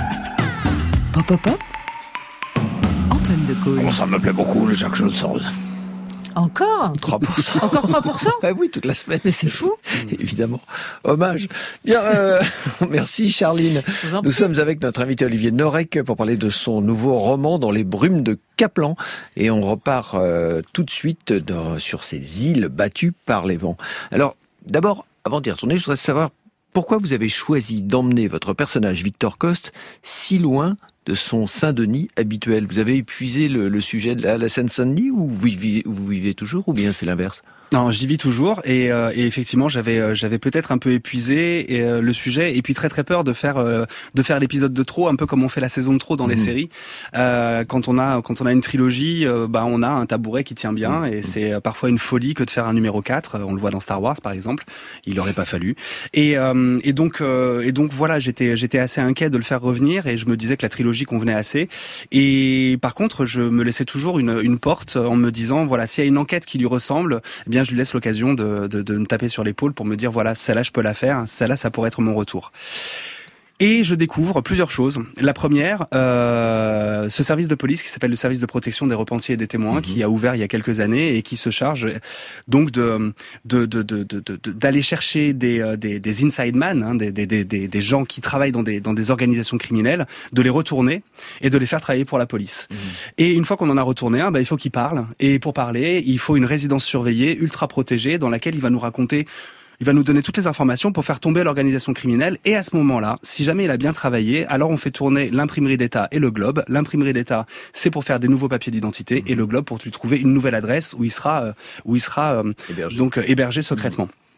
Speaker 2: Pop Pop Pop. Antoine Decaune.
Speaker 1: Oh, ça me plaît beaucoup, le Jack Johnson.
Speaker 5: Encore
Speaker 1: trois pour cent.
Speaker 5: Encore trois pour cent?
Speaker 1: Ah oui, toute la semaine.
Speaker 5: Mais c'est fou.
Speaker 1: Évidemment. Hommage. Bien, euh, merci Charline. Nous sommes avec notre invité Olivier Norek pour parler de son nouveau roman Dans les brumes de Kaplan. Et on repart euh, tout de suite dans, sur ces îles battues par les vents. Alors, d'abord, avant d'y retourner, je voudrais savoir pourquoi vous avez choisi d'emmener votre personnage Victor Coste si loin de son Saint-Denis habituel. Vous avez épuisé le, le sujet de la, la Seine-Saint-Denis ou vous vivez, vous vivez toujours ou bien c'est l'inverse ?
Speaker 3: Non, j'y vis toujours et, euh, et effectivement j'avais euh, j'avais peut-être un peu épuisé et, euh, le sujet et puis très très peur de faire euh, de faire l'épisode de trop, un peu comme on fait la saison de trop dans mmh. les séries. Euh, quand on a quand on a une trilogie, euh, bah on a un tabouret qui tient bien et mmh. c'est parfois une folie que de faire un numéro quatre. On le voit dans Star Wars par exemple. Il aurait pas fallu. Et euh, et donc euh, et donc voilà, j'étais j'étais assez inquiet de le faire revenir et je me disais que la trilogie convenait assez. Et par contre, je me laissais toujours une une porte en me disant voilà, s'il y a une enquête qui lui ressemble, eh bien je lui laisse l'occasion de, de, de me taper sur l'épaule pour me dire voilà, celle-là je peux la faire, celle-là ça pourrait être mon retour. Et je découvre plusieurs choses. La première, euh, ce service de police qui s'appelle le service de protection des repentis et des témoins, mmh. qui a ouvert il y a quelques années et qui se charge donc de de de de, de, de d'aller chercher des des, des inside man, hein, des, des des des gens qui travaillent dans des dans des organisations criminelles, de les retourner et de les faire travailler pour la police. Mmh. Et une fois qu'on en a retourné un, bah, il faut qu'il parle. Et pour parler, il faut une résidence surveillée, ultra protégée, dans laquelle il va nous raconter. Il va nous donner toutes les informations pour faire tomber l'organisation criminelle. Et à ce moment-là, si jamais il a bien travaillé, alors on fait tourner l'imprimerie d'État et le Globe. L'imprimerie d'État, c'est pour faire des nouveaux papiers d'identité, mmh. et le Globe pour lui trouver une nouvelle adresse où il sera, où il sera hébergé. donc hébergé secrètement. Mmh.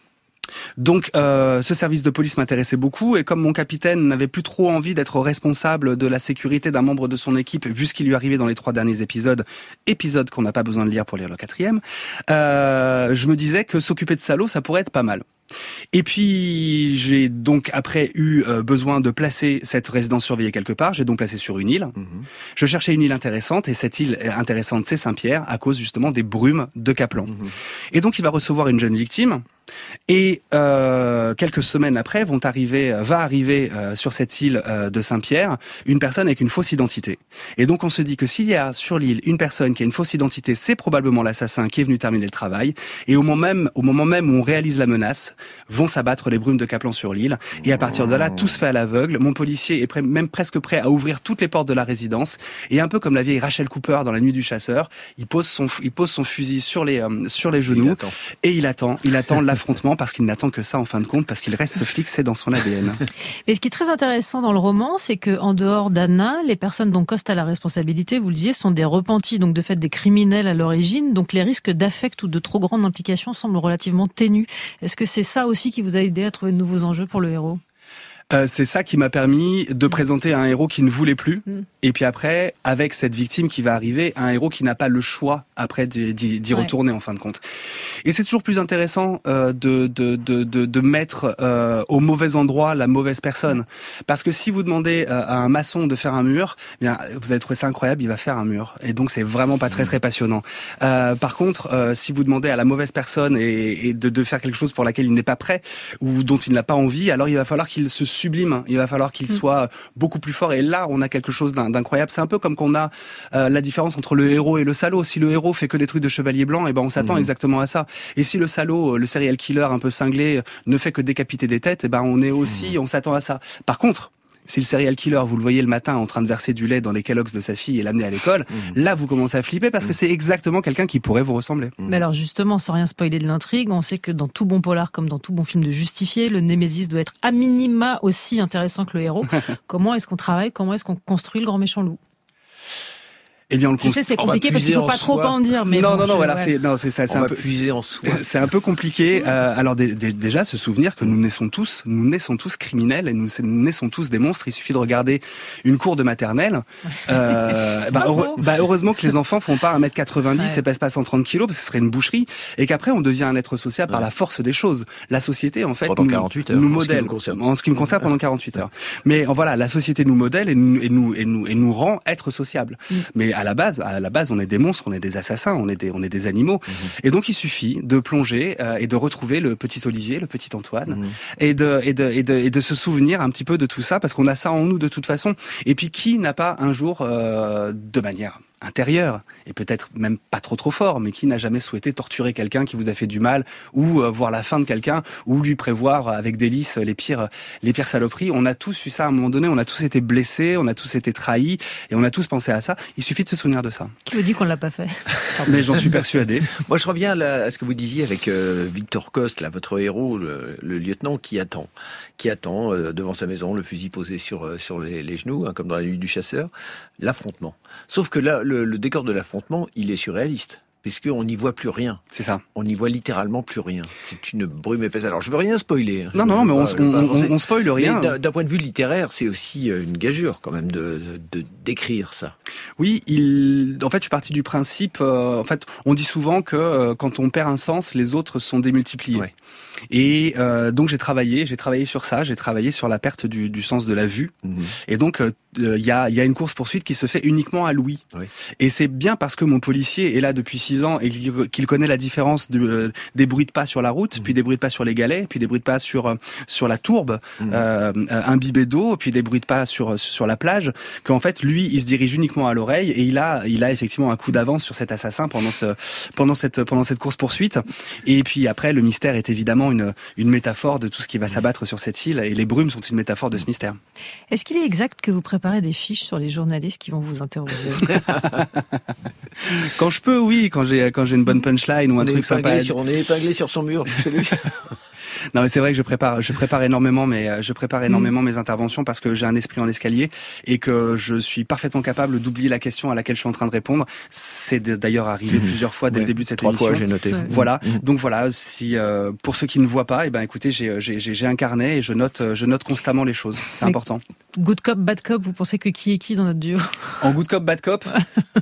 Speaker 3: Donc, euh, ce service de police m'intéressait beaucoup, et comme mon capitaine n'avait plus trop envie d'être responsable de la sécurité d'un membre de son équipe, vu ce qui lui arrivait dans les trois derniers épisodes, épisodes qu'on n'a pas besoin de lire pour lire le quatrième, euh, je me disais que s'occuper de salauds, ça pourrait être pas mal. Et puis j'ai donc après eu euh, besoin de placer cette résidence surveillée quelque part. J'ai donc placé sur une île. Mmh. Je cherchais une île intéressante, et cette île intéressante, c'est Saint-Pierre, à cause justement des brumes de Kaplan. Mmh. Et donc il va recevoir une jeune victime. Et euh, quelques semaines après, vont arriver, va arriver euh, sur cette île euh, de Saint-Pierre une personne avec une fausse identité. Et donc on se dit que s'il y a sur l'île une personne qui a une fausse identité, c'est probablement l'assassin qui est venu terminer le travail. Et au moment même, au moment même où on réalise la menace, vont s'abattre les brumes de Kaplan sur l'île. Et à partir de là, tout se fait à l'aveugle. Mon policier est prêt, même presque prêt à ouvrir toutes les portes de la résidence. Et un peu comme la vieille Rachel Cooper dans La Nuit du Chasseur, il pose son, il pose son fusil sur les, euh, sur les genoux. Il et il attend, il attend l'affrontement, parce qu'il n'attend que ça en fin de compte, parce qu'il reste flic, c'est dans son A D N.
Speaker 5: Mais ce qui est très intéressant dans le roman, c'est que en dehors d'Anna, les personnes dont Coste a la responsabilité, vous le disiez, sont des repentis, donc de fait des criminels à l'origine. Donc les risques d'affect ou de trop grande implication semblent relativement ténus. Est-ce que c'est ça aussi qui vous a aidé à trouver de nouveaux enjeux pour le héros ?
Speaker 3: Euh, c'est ça qui m'a permis de présenter un héros qui ne voulait plus, mm. et puis après, avec cette victime qui va arriver, un héros qui n'a pas le choix après d'y, d'y ouais. retourner en fin de compte. Et c'est toujours plus intéressant euh, de, de, de, de, de mettre euh, au mauvais endroit la mauvaise personne, parce que si vous demandez euh, à un maçon de faire un mur, eh bien vous allez trouver ça incroyable, il va faire un mur, et donc c'est vraiment pas très très passionnant. Euh, par contre, euh, si vous demandez à la mauvaise personne et, et de, de faire quelque chose pour laquelle il n'est pas prêt ou dont il n'a pas envie, alors il va falloir qu'il se sublime, il va falloir qu'il soit beaucoup plus fort, et là on a quelque chose d'incroyable. C'est un peu comme qu'on a euh, la différence entre le héros et le salaud. Si le héros fait que des trucs de chevalier blanc, et ben on s'attend mmh. exactement à ça. Et si le salaud, le serial killer un peu cinglé, ne fait que décapiter des têtes, et ben on est aussi, mmh. on s'attend à ça. Par contre, si le serial killer, vous le voyez le matin en train de verser du lait dans les Kellogg's de sa fille et l'amener à l'école, mmh. là vous commencez à flipper, parce que c'est exactement quelqu'un qui pourrait vous ressembler.
Speaker 5: Mais alors justement, sans rien spoiler de l'intrigue, on sait que dans tout bon polar comme dans tout bon film de justifié, le Némésis doit être à minima aussi intéressant que le héros. Comment est-ce qu'on travaille, comment est-ce qu'on construit le grand méchant loup ?
Speaker 3: Eh bien, on le
Speaker 5: je sais, c'est compliqué parce qu'il faut pas trop en dire, mais
Speaker 3: non,
Speaker 5: bon,
Speaker 3: non, non,
Speaker 5: je,
Speaker 3: voilà,
Speaker 5: ouais.
Speaker 3: c'est, non, c'est ça, c'est
Speaker 1: on
Speaker 3: un
Speaker 1: va
Speaker 3: peu,
Speaker 1: puiser en soi.
Speaker 3: C'est un peu compliqué. Euh, alors, d- d- déjà, se souvenir que nous naissons tous, nous naissons tous criminels, et nous, nous naissons tous des monstres. Il suffit de regarder une cour de maternelle. Euh, bah, heure, bah, heureusement que les enfants font pas un mètre quatre-vingt-dix ouais. et pèsent pas cent trente kilos, parce que ce serait une boucherie, et qu'après, on devient un être sociable ouais. par la force des choses. La société, en fait,
Speaker 1: pendant
Speaker 3: nous,
Speaker 1: quarante-huit heures,
Speaker 3: nous
Speaker 1: en
Speaker 3: modèle.
Speaker 1: Ce
Speaker 3: en ce qui me concerne, pendant quarante-huit heures. Mais voilà, la société nous modèle et nous, et nous, et nous, et nous rend être sociables. Mm. Mais à la base, à la base, on est des monstres, on est des assassins, on est des, on est des animaux. Mmh. Et donc il suffit de plonger euh, et de retrouver le petit Olivier, le petit Antoine, mmh. et, de, et, de, et, de, et de se souvenir un petit peu de tout ça, parce qu'on a ça en nous de toute façon. Et puis qui n'a pas un jour, euh, de manière intérieur, et peut-être même pas trop trop fort, mais qui n'a jamais souhaité torturer quelqu'un qui vous a fait du mal, ou euh, voir la fin de quelqu'un, ou lui prévoir avec délice les pires les pires saloperies. On a tous eu ça à un moment donné, on a tous été blessés, on a tous été trahis, et on a tous pensé à ça. Il suffit de se souvenir de ça.
Speaker 5: Qui vous dit qu'on l'a pas fait?
Speaker 3: Mais j'en suis persuadé.
Speaker 1: Moi, je reviens là, à ce que vous disiez avec euh, Victor Coste, là, votre héros, le, le lieutenant qui attend, qui attend euh, devant sa maison, le fusil posé sur euh, sur les, les genoux, hein, comme dans La Nuit du Chasseur, l'affrontement. Sauf que là, le, le décor de l'affrontement, il est surréaliste, puisqu'on n'y voit plus rien.
Speaker 3: C'est ça.
Speaker 1: On n'y voit littéralement plus rien. C'est une brume épaisse. Alors, je veux rien spoiler. Hein.
Speaker 3: Non, non, mais on, on, on, on spoile rien.
Speaker 1: D'un, d'un point de vue littéraire, c'est aussi une gageure, quand même, de, de, de d'écrire ça.
Speaker 3: Oui, il. En fait, je suis parti du principe. Euh, en fait, on dit souvent que euh, quand on perd un sens, les autres sont démultipliés. Ouais. Et euh, donc j'ai travaillé, j'ai travaillé sur ça, j'ai travaillé sur la perte du, du sens de la vue. Mmh. Et donc il euh, y a, y a une course poursuite qui se fait uniquement à l'ouïe. Oui. Et c'est bien parce que mon policier est là depuis six ans et qu'il connaît la différence de, euh, des bruits de pas sur la route, mmh. puis des bruits de pas sur les galets, puis des bruits de pas sur euh, sur la tourbe, mmh. euh, imbibée d'eau, puis des bruits de pas sur sur la plage. Qu'en fait lui, il se dirige uniquement à l'oreille et il a il a effectivement un coup d'avance sur cet assassin pendant ce pendant cette pendant cette course poursuite. Et puis après, le mystère est évidemment une, une métaphore de tout ce qui va s'abattre sur cette île, et les brumes sont une métaphore de ce mystère.
Speaker 5: Est-ce qu'il est exact que vous préparez des fiches sur les journalistes qui vont vous interroger?
Speaker 3: Quand je peux, oui, quand j'ai quand j'ai une bonne punchline ou un
Speaker 1: on
Speaker 3: truc sympa.
Speaker 1: Sur, on est épinglé sur son mur, chez lui.
Speaker 3: Non, mais c'est vrai que je prépare, je prépare énormément, mais je prépare énormément mmh. mes interventions parce que j'ai un esprit en escalier et que je suis parfaitement capable d'oublier la question à laquelle je suis en train de répondre. C'est d'ailleurs arrivé mmh. plusieurs fois dès ouais. le début de cette
Speaker 1: Trois
Speaker 3: émission.
Speaker 1: Trois fois, j'ai noté.
Speaker 3: Ouais. Voilà. Mmh. Donc voilà, si euh, pour ceux qui qui ne voient pas, et ben écoutez, j'ai, j'ai, j'ai un carnet et je note, je note constamment les choses. C'est
Speaker 5: Mais
Speaker 3: important.
Speaker 5: Good cop, bad cop, vous pensez que qui est qui dans notre duo?
Speaker 3: En good cop, bad cop.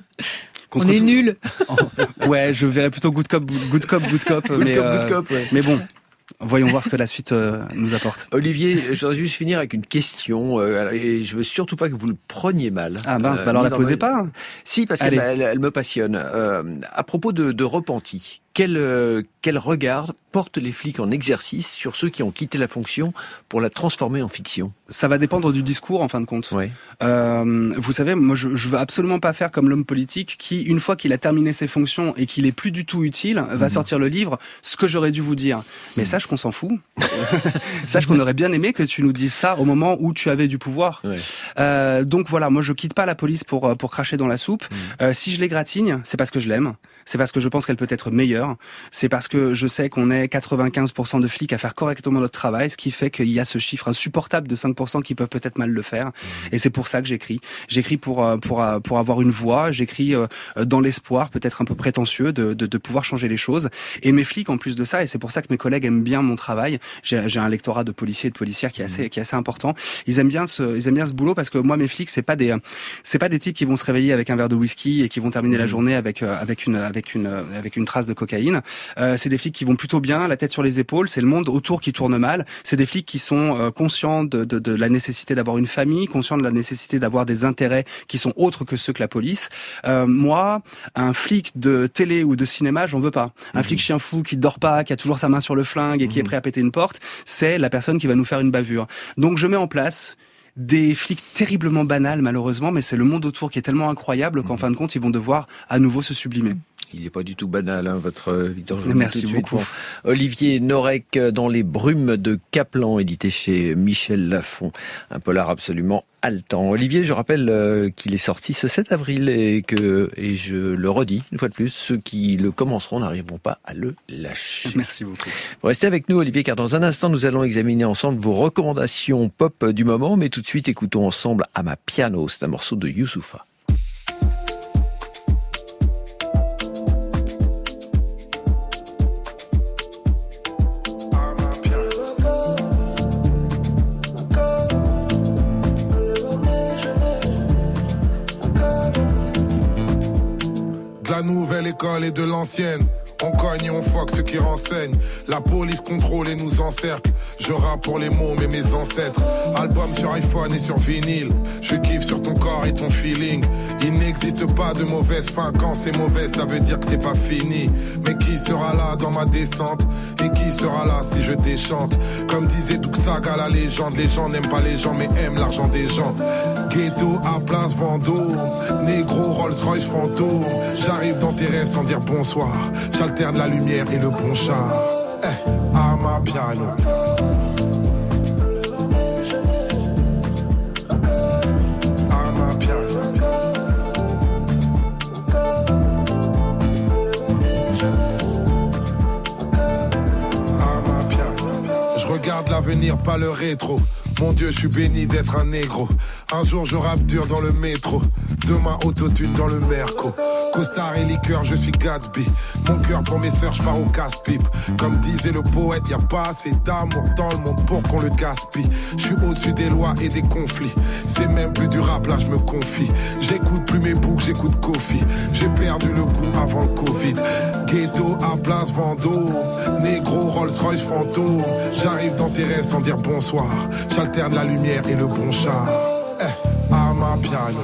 Speaker 5: On est
Speaker 3: tout...
Speaker 5: nuls.
Speaker 3: Ouais, je verrais plutôt good cop, good cop, good cop.
Speaker 1: Good
Speaker 3: mais,
Speaker 1: cop,
Speaker 3: euh,
Speaker 1: good cop, ouais.
Speaker 3: mais bon. Voyons voir ce que la suite euh, nous apporte.
Speaker 1: Olivier, je voudrais juste finir avec une question, euh, et je veux surtout pas que vous le preniez mal.
Speaker 3: Ah mince, euh, bah alors la posez pas.
Speaker 1: Si, parce qu'elle elle, elle me passionne. Euh, à propos de, de repentis, quel, euh, quel regard portent les flics en exercice sur ceux qui ont quitté la fonction pour la transformer en fiction?
Speaker 3: Ça va dépendre du discours, en fin de compte.
Speaker 1: Oui.
Speaker 3: Euh, vous savez, moi, je, je veux absolument pas faire comme l'homme politique qui, une fois qu'il a terminé ses fonctions et qu'il est plus du tout utile, va mmh. sortir le livre « Ce que j'aurais dû vous dire ». Mais sache qu'on s'en fout. Sache qu'on aurait bien aimé que tu nous dises ça au moment où tu avais du pouvoir. Oui. Euh, donc voilà, moi, je quitte pas la police pour pour cracher dans la soupe. Mmh. Euh, si je l'égratigne, c'est parce que je l'aime. C'est parce que je pense qu'elle peut être meilleure. C'est parce que je sais qu'on est quatre-vingt-quinze pour cent de flics à faire correctement notre travail, ce qui fait qu'il y a ce chiffre insupportable de cinq pour cent qui peuvent peut-être mal le faire. Mmh. Et c'est pour ça que j'écris. J'écris pour pour pour avoir une voix. J'écris dans l'espoir, peut-être un peu prétentieux, de, de de pouvoir changer les choses. Et mes flics, en plus de ça, et c'est pour ça que mes collègues aiment bien mon travail. J'ai, j'ai un lectorat de policiers et de policières qui est assez qui est assez important. Ils aiment bien ce ils aiment bien ce boulot parce que moi, mes flics, c'est pas des c'est pas des types qui vont se réveiller avec un verre de whisky et qui vont terminer mmh. la journée avec avec une avec une avec une trace de cocaïne. Euh, c'est des flics qui vont plutôt bien, la tête sur les épaules. C'est le monde autour qui tourne mal. C'est des flics qui sont euh, conscients de, de, de la nécessité d'avoir une famille, conscients de la nécessité d'avoir des intérêts qui sont autres que ceux que la police. Euh, moi, un flic de télé ou de cinéma, j'en veux pas. Un mmh. flic chien fou qui dort pas, qui a toujours sa main sur le flingue et qui mmh. est prêt à péter une porte, c'est la personne qui va nous faire une bavure. Donc je mets en place des flics terriblement banals, malheureusement, mais c'est le monde autour qui est tellement incroyable qu'en mmh. fin de compte, ils vont devoir à nouveau se sublimer.
Speaker 1: Il n'est pas du tout banal, hein, votre Victor. Je
Speaker 3: Merci beaucoup.
Speaker 1: Olivier Norek dans Les Brumes de Kaplan, édité chez Michel Lafon. Un polar absolument haletant. Olivier, je rappelle euh, qu'il est sorti ce sept avril et que, et je le redis une fois de plus, ceux qui le commenceront n'arriveront pas à le lâcher.
Speaker 3: Merci beaucoup.
Speaker 1: Restez avec nous, Olivier, car dans un instant, nous allons examiner ensemble vos recommandations pop du moment, mais tout de suite, écoutons ensemble Ama Piano. C'est un morceau de Youssoupha.
Speaker 9: De la nouvelle école et de l'ancienne, on cogne et on foque ceux qui renseignent. La police contrôle et nous encercle. Je rappe pour les mots mais mes ancêtres. Album sur iPhone et sur vinyle. Je kiffe sur ton corps et ton feeling. Il n'existe pas de mauvaise fin. Quand c'est mauvais ça veut dire que c'est pas fini. Mais qui sera là dans ma descente? Et qui sera là si je déchante? Comme disait Duxaga la légende, les gens n'aiment pas les gens mais aiment l'argent des gens. Ghetto à Place Vendôme, négro Rolls Royce fantôme. J'arrive dans tes rêves sans dire bonsoir. J'alterne la lumière et le bon char. Eh, Ama Piano. Ama Piano. Ama Piano. Je regarde l'avenir, pas le rétro. Mon Dieu, je suis béni d'être un négro. Un jour je rappe dur dans le métro. Demain autotune dans le merco. Costard et liqueur, je suis Gatsby. Mon cœur pour mes sœurs, je pars au casse-pipe. Comme disait le poète, y a pas assez d'amour dans le monde pour qu'on le gaspille. Je suis au-dessus des lois et des conflits. C'est même plus du rap, là je me confie. J'écoute plus mes boucs, j'écoute Kofi. J'ai perdu le goût avant le Covid. Ghetto à Place Vendôme, négro Rolls Royce fantôme. J'arrive dans tes rêves sans dire bonsoir. J'alterne la lumière et le bon char. Eh, Ama Piano.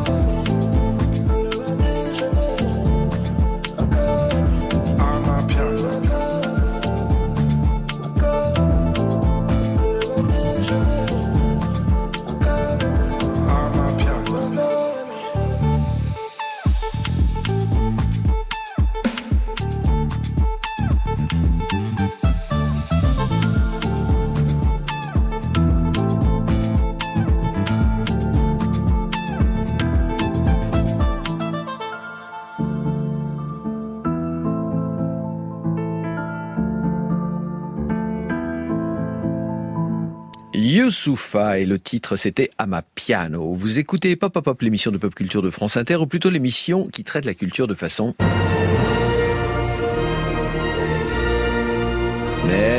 Speaker 1: Youssoupha et le titre c'était Ama Piano. Vous écoutez Pop Pop Pop, l'émission de pop culture de France Inter, ou plutôt l'émission qui traite la culture de façon... Mais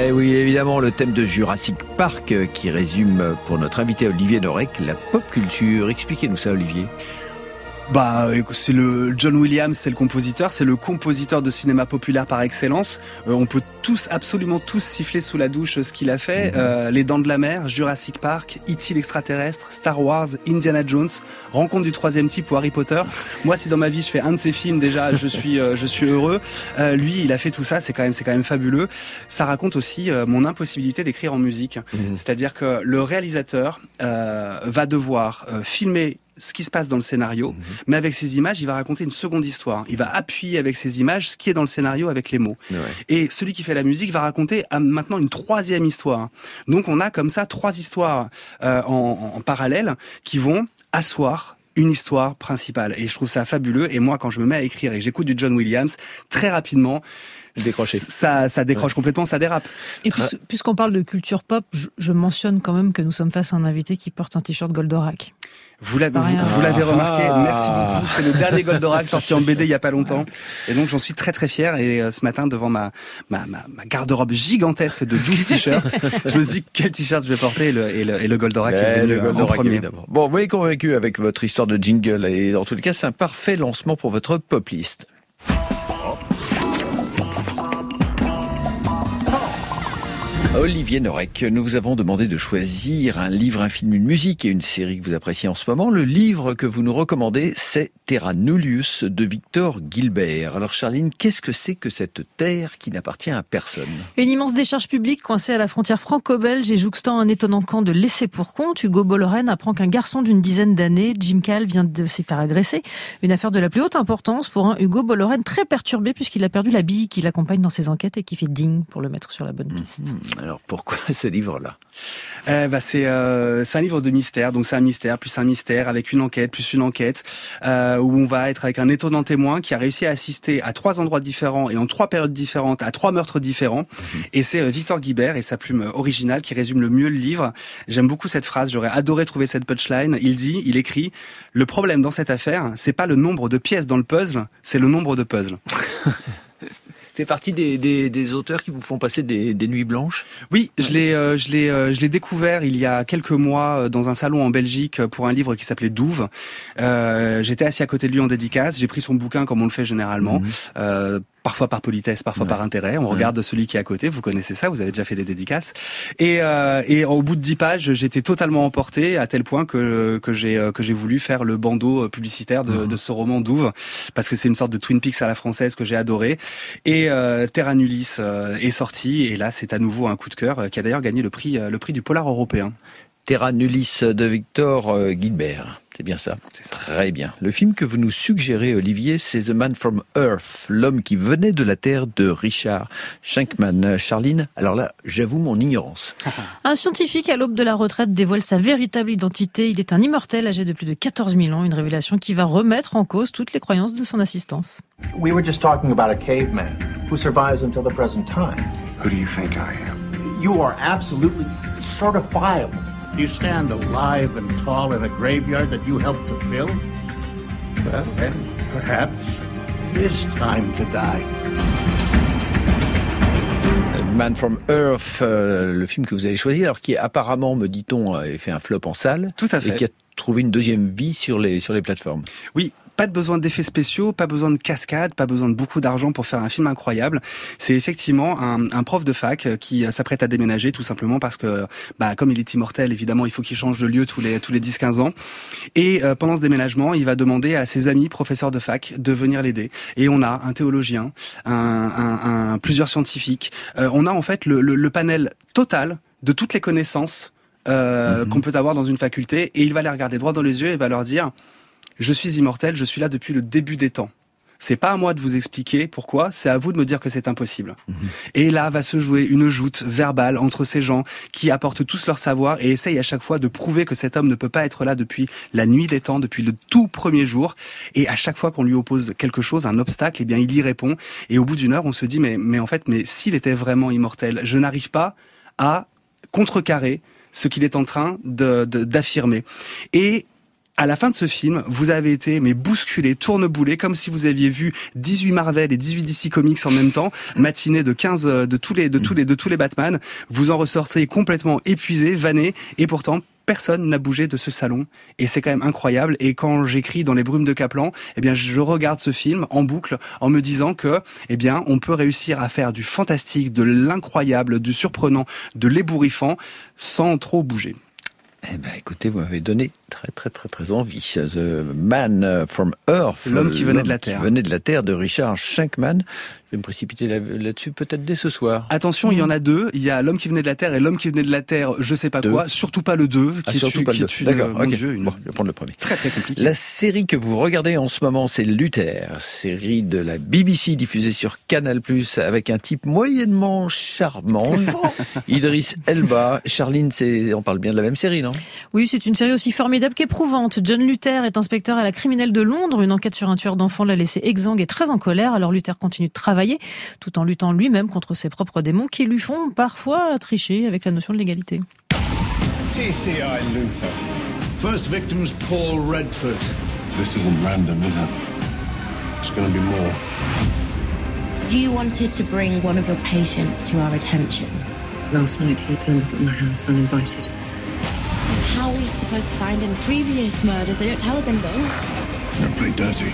Speaker 1: Eh oui, évidemment, le thème de Jurassic Park qui résume pour notre invité Olivier Norek la pop culture. Expliquez-nous ça, Olivier.
Speaker 3: Bah, c'est le John Williams, c'est le compositeur, c'est le compositeur de cinéma populaire par excellence. Euh, on peut tous, absolument tous, siffler sous la douche ce qu'il a fait. Mmh. Euh, Les Dents de la Mer, Jurassic Park, E T l'extraterrestre, Star Wars, Indiana Jones, Rencontre du troisième type ou Harry Potter. Moi, si dans ma vie je fais un de ces films, déjà, je suis, euh, je suis heureux. Euh, lui, il a fait tout ça, c'est quand même, c'est quand même fabuleux. Ça raconte aussi euh, mon impossibilité d'écrire en musique. Mmh. C'est-à-dire que le réalisateur euh, va devoir euh, filmer ce qui se passe dans le scénario, mmh. mais avec ces images, il va raconter une seconde histoire. Il va appuyer avec ces images ce qui est dans le scénario avec les mots. Ouais. Et celui qui fait la musique va raconter à maintenant une troisième histoire. Donc on a comme ça trois histoires euh, en, en parallèle qui vont asseoir une histoire principale. Et je trouve ça fabuleux. Et moi, quand je me mets à écrire et que j'écoute du John Williams, très rapidement,
Speaker 1: Décroché.
Speaker 3: Ça, ça décroche ouais. complètement, ça dérape.
Speaker 5: Et puis, puisqu'on parle de culture pop, je, je mentionne quand même que nous sommes face à un invité qui porte un t-shirt Goldorak.
Speaker 3: Vous l'avez, vous, vous l'avez remarqué, merci beaucoup. C'est le dernier Goldorak sorti en B D il y a pas longtemps. Et donc j'en suis très très fier. Et euh, ce matin, devant ma, ma, ma, ma garde-robe gigantesque de douze t-shirts, je me suis dit quel t-shirt je vais porter et le, et le, et le Goldorak
Speaker 1: ouais,
Speaker 3: est venu
Speaker 1: le Goldorak,
Speaker 3: en premier.
Speaker 1: Évidemment. Bon, vous m'avez convaincu avec votre histoire de jingle. Et dans tous les cas, c'est un parfait lancement pour votre pop list. Olivier Norek, nous vous avons demandé de choisir un livre, un film, une musique et une série que vous appréciez en ce moment. Le livre que vous nous recommandez, c'est Terra Nullius de Victor Gilbert. Alors Charline, qu'est-ce que c'est que cette terre qui n'appartient à personne ?
Speaker 5: Une immense décharge publique coincée à la frontière franco-belge et jouxtant un étonnant camp de laissés pour compte. Hugo Bollorène apprend qu'un garçon d'une dizaine d'années, Jim Cal, vient de s'y faire agresser. Une affaire de la plus haute importance pour un Hugo Bollorène très perturbé puisqu'il a perdu la bille qui l'accompagne dans ses enquêtes et qui fait ding pour le mettre sur la bonne piste.
Speaker 1: Mmh. Alors pourquoi ce livre-là ?
Speaker 3: Eh ben c'est euh, c'est un livre de mystère, donc c'est un mystère plus un mystère avec une enquête plus une enquête euh, où on va être avec un étonnant témoin qui a réussi à assister à trois endroits différents et en trois périodes différentes à trois meurtres différents. Mmh. Et c'est euh, Victor Gilbert et sa plume originale qui résume le mieux le livre. J'aime beaucoup cette phrase, j'aurais adoré trouver cette punchline. Il dit, il écrit, le problème dans cette affaire, c'est pas le nombre de pièces dans le puzzle, c'est le nombre de puzzles.
Speaker 1: Fait partie des, des, des auteurs qui vous font passer des, des nuits blanches ?
Speaker 3: Oui, je l'ai, euh, je l'ai, euh, je l'ai découvert il y a quelques mois dans un salon en Belgique pour un livre qui s'appelait Douve. Euh, j'étais assis à côté de lui en dédicace, j'ai pris son bouquin comme on le fait généralement. Mmh. Euh, Parfois par politesse, parfois ouais. par intérêt. On ouais. regarde celui qui est à côté. Vous connaissez ça, vous avez déjà fait des dédicaces. Et, euh, et au bout de dix pages, j'étais totalement emporté à tel point que que j'ai que j'ai voulu faire le bandeau publicitaire de, mmh. de ce roman Douve, parce que c'est une sorte de Twin Peaks à la française que j'ai adoré. Et euh, Terra Nullius euh, est sorti, et là c'est à nouveau un coup de cœur, euh, qui a d'ailleurs gagné le prix le prix du Polar européen.
Speaker 1: Terra Nullius de Victor Gilbert. C'est bien ça. C'est ça. Très bien. Le film que vous nous suggérez, Olivier, c'est The Man from Earth, l'homme qui venait de la Terre de Richard Shankman. Charline, alors là, j'avoue mon ignorance.
Speaker 5: Un scientifique à l'aube de la retraite dévoile sa véritable identité. Il est un immortel âgé de plus de quatorze mille ans, une révélation qui va remettre en cause toutes les croyances de son assistance.
Speaker 10: We were just talking about a caveman who survives until the present time.
Speaker 9: Who do you think I am?
Speaker 10: You are absolutely certifiable.
Speaker 11: You stand alive and tall in a graveyard that you helped to fill? Well, then, perhaps it is time to die.
Speaker 1: Man from Earth, euh, le film que vous avez choisi, alors qui apparemment, me dit-on, a fait un flop en salle.
Speaker 3: Tout à fait.
Speaker 1: Et qui a trouvé une deuxième vie sur les, sur les plateformes.
Speaker 3: Oui. Pas de besoin d'effets spéciaux, pas besoin de cascades, pas besoin de beaucoup d'argent pour faire un film incroyable. C'est effectivement un, un prof de fac qui s'apprête à déménager tout simplement parce que, bah, comme il est immortel, évidemment, il faut qu'il change de lieu tous les tous les dix quinze ans. Et euh, pendant ce déménagement, il va demander à ses amis professeurs de fac de venir l'aider. Et on a un théologien, un, un, un plusieurs scientifiques. Euh, on a en fait le, le, le panel total de toutes les connaissances euh, mmh. qu'on peut avoir dans une faculté. Et il va les regarder droit dans les yeux et va leur dire: je suis immortel, je suis là depuis le début des temps. C'est pas à moi de vous expliquer pourquoi, c'est à vous de me dire que c'est impossible. Mmh. Et là va se jouer une joute verbale entre ces gens qui apportent tous leur savoir et essayent à chaque fois de prouver que cet homme ne peut pas être là depuis la nuit des temps, depuis le tout premier jour. Et à chaque fois qu'on lui oppose quelque chose, un obstacle, eh bien il y répond. Et au bout d'une heure, on se dit mais mais en fait, mais s'il était vraiment immortel, je n'arrive pas à contrecarrer ce qu'il est en train de, de d'affirmer. Et À la fin de ce film, vous avez été mais bousculé, tourneboulé, comme si vous aviez vu dix-huit Marvel et dix-huit D C Comics en même temps, matinée de quinze de tous les de tous les de tous les Batman. Vous en ressortez complètement épuisé, vanné, et pourtant personne n'a bougé de ce salon, et c'est quand même incroyable. Et quand j'écris dans les brumes de Kaplan, eh bien je regarde ce film en boucle en me disant que eh bien on peut réussir à faire du fantastique, de l'incroyable, du surprenant, de l'ébouriffant sans trop bouger.
Speaker 1: Eh ben, écoutez, vous m'avez donné très, très, très, très envie. The Man from Earth.
Speaker 3: L'homme qui venait de la Terre.
Speaker 1: Qui venait de la Terre, de Richard Shankman. Je vais me précipiter là, là-dessus peut-être dès ce soir.
Speaker 3: Attention, mmh. il y en a deux. Il y a l'homme qui venait de la Terre et l'homme qui venait de la Terre, je sais pas deux. quoi. Surtout pas le deux.
Speaker 1: Ah,
Speaker 3: qui
Speaker 1: surtout
Speaker 3: est
Speaker 1: pas
Speaker 3: qui
Speaker 1: le deux. D'accord,
Speaker 3: euh,
Speaker 1: ok.
Speaker 3: Dieu, une...
Speaker 1: Bon, je vais prendre le premier.
Speaker 3: Très, très compliqué.
Speaker 1: La série que vous regardez en ce moment, c'est Luther. Série de la B B C diffusée sur Canal plus, avec un type moyennement charmant.
Speaker 5: C'est faux.
Speaker 1: Idriss Elba. Charline, c'est... on parle bien de la même série, non?
Speaker 5: Oui, c'est une série aussi formidable qu'éprouvante. John Luther est inspecteur à la criminelle de Londres. Une enquête sur un tueur d'enfants l'a laissé exsangue et très en colère. Alors Luther continue de travailler tout en luttant lui-même contre ses propres démons qui lui font parfois tricher avec la notion de l'égalité.
Speaker 12: T C I Luther. First victim's Paul Redford.
Speaker 13: This isn't random, is it? It's going to be more.
Speaker 14: You wanted to bring one of your patients to our attention.
Speaker 6: Last night he turned up at my house uninvited.
Speaker 14: How are we supposed to find him? Previous murders, they don't tell us anything.
Speaker 13: Don't play dirty.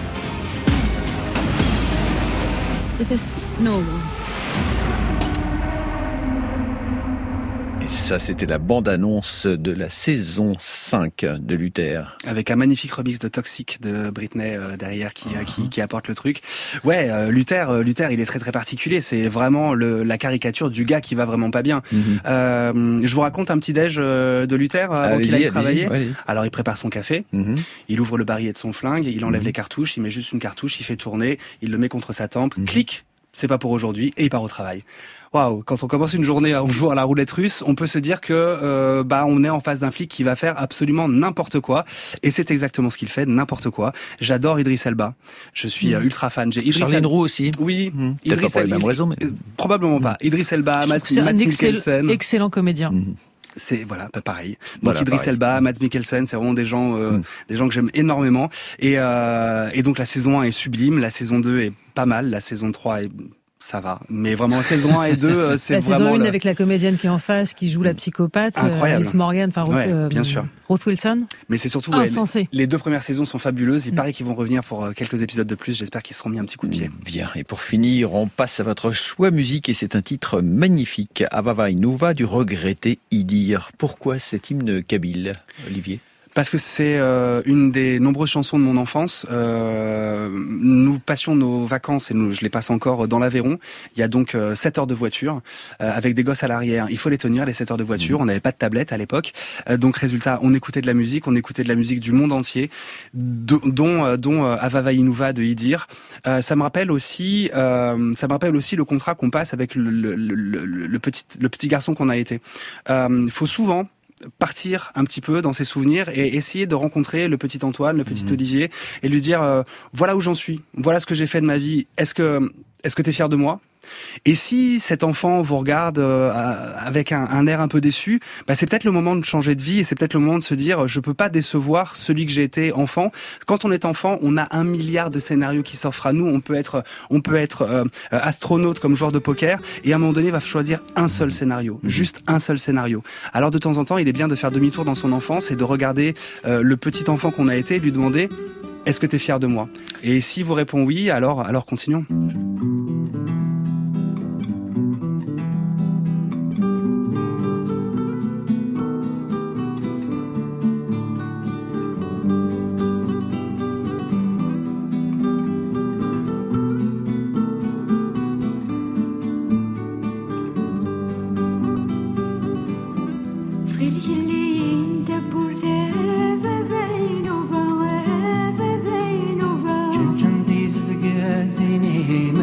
Speaker 14: Is this normal?
Speaker 1: Et ça, c'était la bande-annonce de la saison cinq de Luther.
Speaker 3: Avec un magnifique remix de Toxic de Britney euh, derrière qui, uh-huh. qui, qui apporte le truc. Ouais, euh, Luther, euh, Luther, il est très très particulier. C'est vraiment le, la caricature du gars qui va vraiment pas bien. Mm-hmm. Euh, je vous raconte un petit déj euh, de Luther avant qu'il aille travailler. Ouais, alors il prépare son café, mm-hmm. il ouvre le barillet de son flingue, il enlève mm-hmm. les cartouches, il met juste une cartouche, il fait tourner, il le met contre sa tempe, mm-hmm. clic, c'est pas pour aujourd'hui, et il part au travail. Waouh, quand on commence une journée en jouant à la roulette russe, on peut se dire que euh, bah on est en face d'un flic qui va faire absolument n'importe quoi, et c'est exactement ce qu'il fait, n'importe quoi. J'adore Idriss Elba, je suis mmh. ultra fan.
Speaker 1: J'ai Idriss Elba aussi.
Speaker 3: Oui,
Speaker 1: mmh. Idriss Elba. Pas pour les mêmes raisons, mais euh,
Speaker 3: probablement pas. Idriss Elba, Mads, Mads Mikkelsen.
Speaker 5: Excellent comédien. Mmh.
Speaker 3: C'est voilà, pas pareil. Donc
Speaker 1: voilà,
Speaker 3: Idriss
Speaker 1: pareil.
Speaker 3: Elba, Mads Mikkelsen, c'est vraiment des gens, euh, mmh. des gens que j'aime énormément. Et euh, et donc la saison un est sublime, la saison deux est pas mal, la saison trois est ça va, mais vraiment saison un et deux, c'est
Speaker 5: la
Speaker 3: vraiment...
Speaker 5: La saison un
Speaker 3: le...
Speaker 5: avec la comédienne qui est en face, qui joue la psychopathe,
Speaker 3: incroyable.
Speaker 5: Alice Morgan, enfin Ruth,
Speaker 3: ouais,
Speaker 5: euh,
Speaker 3: bien sûr.
Speaker 5: Ruth Wilson.
Speaker 3: Mais c'est surtout
Speaker 5: insensé.
Speaker 3: Ouais, les, les deux premières saisons sont fabuleuses. Il mmh. paraît qu'ils vont revenir pour quelques épisodes de plus. J'espère qu'ils seront mis un petit coup de pied.
Speaker 1: Bien. Et pour finir, on passe à votre choix musique et c'est un titre magnifique. Avavai Nuva du regretté Idir. Pourquoi cet hymne kabyle, Olivier ?
Speaker 3: Parce que c'est euh, une des nombreuses chansons de mon enfance. Euh, nous passions nos vacances, et nous, je les passe encore, dans l'Aveyron. Il y a donc euh, sept heures de voiture, euh, avec des gosses à l'arrière. Il faut les tenir, les sept heures de voiture. Mmh. On n'avait pas de tablette à l'époque. Euh, donc résultat, on écoutait de la musique, on écoutait de la musique du monde entier, dont, dont, dont euh, Avavai Nuva de Idir. Euh, ça me rappelle aussi, euh, ça me rappelle aussi le contrat qu'on passe avec le, le, le, le, le, petit, le petit garçon qu'on a été. Euh, il faut souvent partir un petit peu dans ses souvenirs et essayer de rencontrer le petit Antoine, le petit mmh. Olivier, et lui dire euh, voilà où j'en suis, voilà ce que j'ai fait de ma vie. Est-ce que est-ce que t'es fier de moi ? Et si cet enfant vous regarde euh, avec un, un air un peu déçu, bah c'est peut-être le moment de changer de vie et c'est peut-être le moment de se dire je peux pas décevoir celui que j'ai été enfant. Quand on est enfant, on a un milliard de scénarios qui s'offrent à nous. On peut être, on peut être euh, astronaute comme joueur de poker et à un moment donné, va choisir un seul scénario, juste un seul scénario. Alors de temps en temps, il est bien de faire demi-tour dans son enfance et de regarder euh, le petit enfant qu'on a été et lui demander est-ce que t'es fier de moi ? Et si vous répond oui, alors alors continuons.
Speaker 8: Cin cin diz bigazini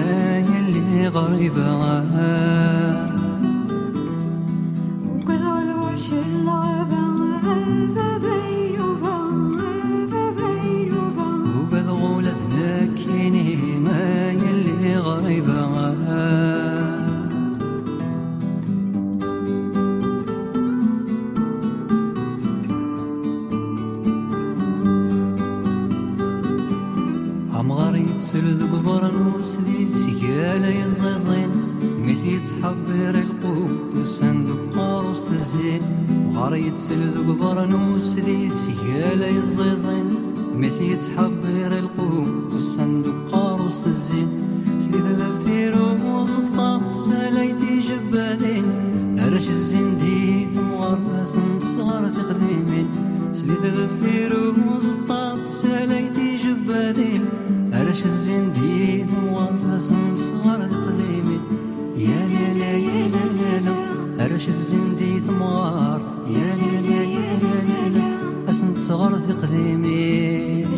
Speaker 15: يتسل ذو قبرنوس دي سيالة يزيزين ميسي يتحبر القوت والصندوق قاروس الزين وغار يتسل ذو قبرنوس دي سيالة يزيزين ميسي يتحبر القوت والصندوق قاروس الزين سليت ذفير وموز الطاس سلايتي جبادين أرش الزين دي ثم غرفاس صغار تقديمين سليت ذفير وموز الطاس سلايتي جبادين أرش الزين دي ثم غرفاس صغار تقديمين يا لا لا يا لا لا لا أرش الزين دي ثم غرف يا لا لا يا لا لا لا أسنت صغار تقديمين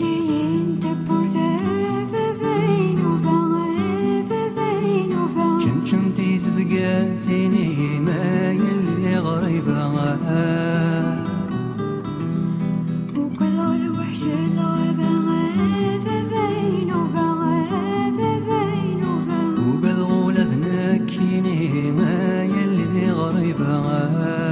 Speaker 15: بقاتيني ما يلي غريبة
Speaker 16: وكل الوحشة لعبة غابة بين وغابة بين
Speaker 15: وبالغول ذنكيني ما يلي غريبة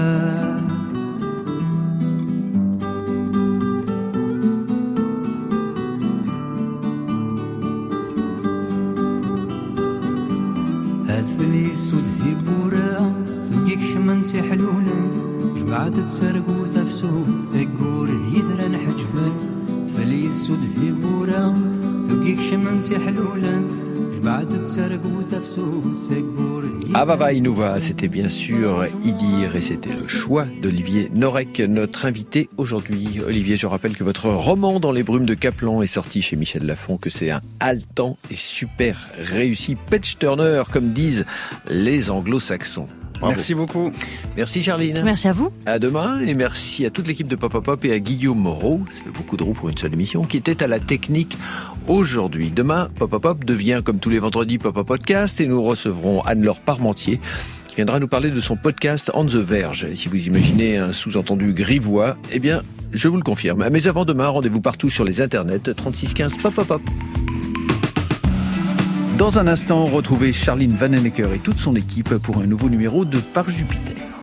Speaker 15: أدفلي سود ذي بورا ثقيك شمن سيحلولا جمعت تسرقو تفسو ثقور ذي ذران حجبا أدفلي سود ذي بورا ثقيك شمن سيحلولا جمعت تسرقو تفسو ثقور ذي
Speaker 1: Ah Baba Inouva, c'était bien sûr Idir et c'était le choix d'Olivier Norek, notre invité aujourd'hui. Olivier, je rappelle que votre roman Dans les brumes de Kaplan est sorti chez Michel Lafon, que c'est un haletant et super réussi page turner, comme disent les anglo-saxons. Bravo.
Speaker 3: Merci beaucoup.
Speaker 1: Merci Charline.
Speaker 5: Merci à vous.
Speaker 1: À demain et merci à toute l'équipe de Pop Pop Pop et à Guillaume Moreau, ça fait beaucoup de roues pour une seule émission, qui était à la technique aujourd'hui. Demain, Pop Pop Pop devient comme tous les vendredis Pop Pop Podcast et nous recevrons Anne-Laure Parmentier qui viendra nous parler de son podcast On the Verge. Et si vous imaginez un sous-entendu grivois, eh bien, je vous le confirme. Mais avant demain, rendez-vous partout sur les internets, trente-six quinze Pop Pop Pop. Dans un instant, retrouvez Charline Vanhoenacker et toute son équipe pour un nouveau numéro de Par Jupiter.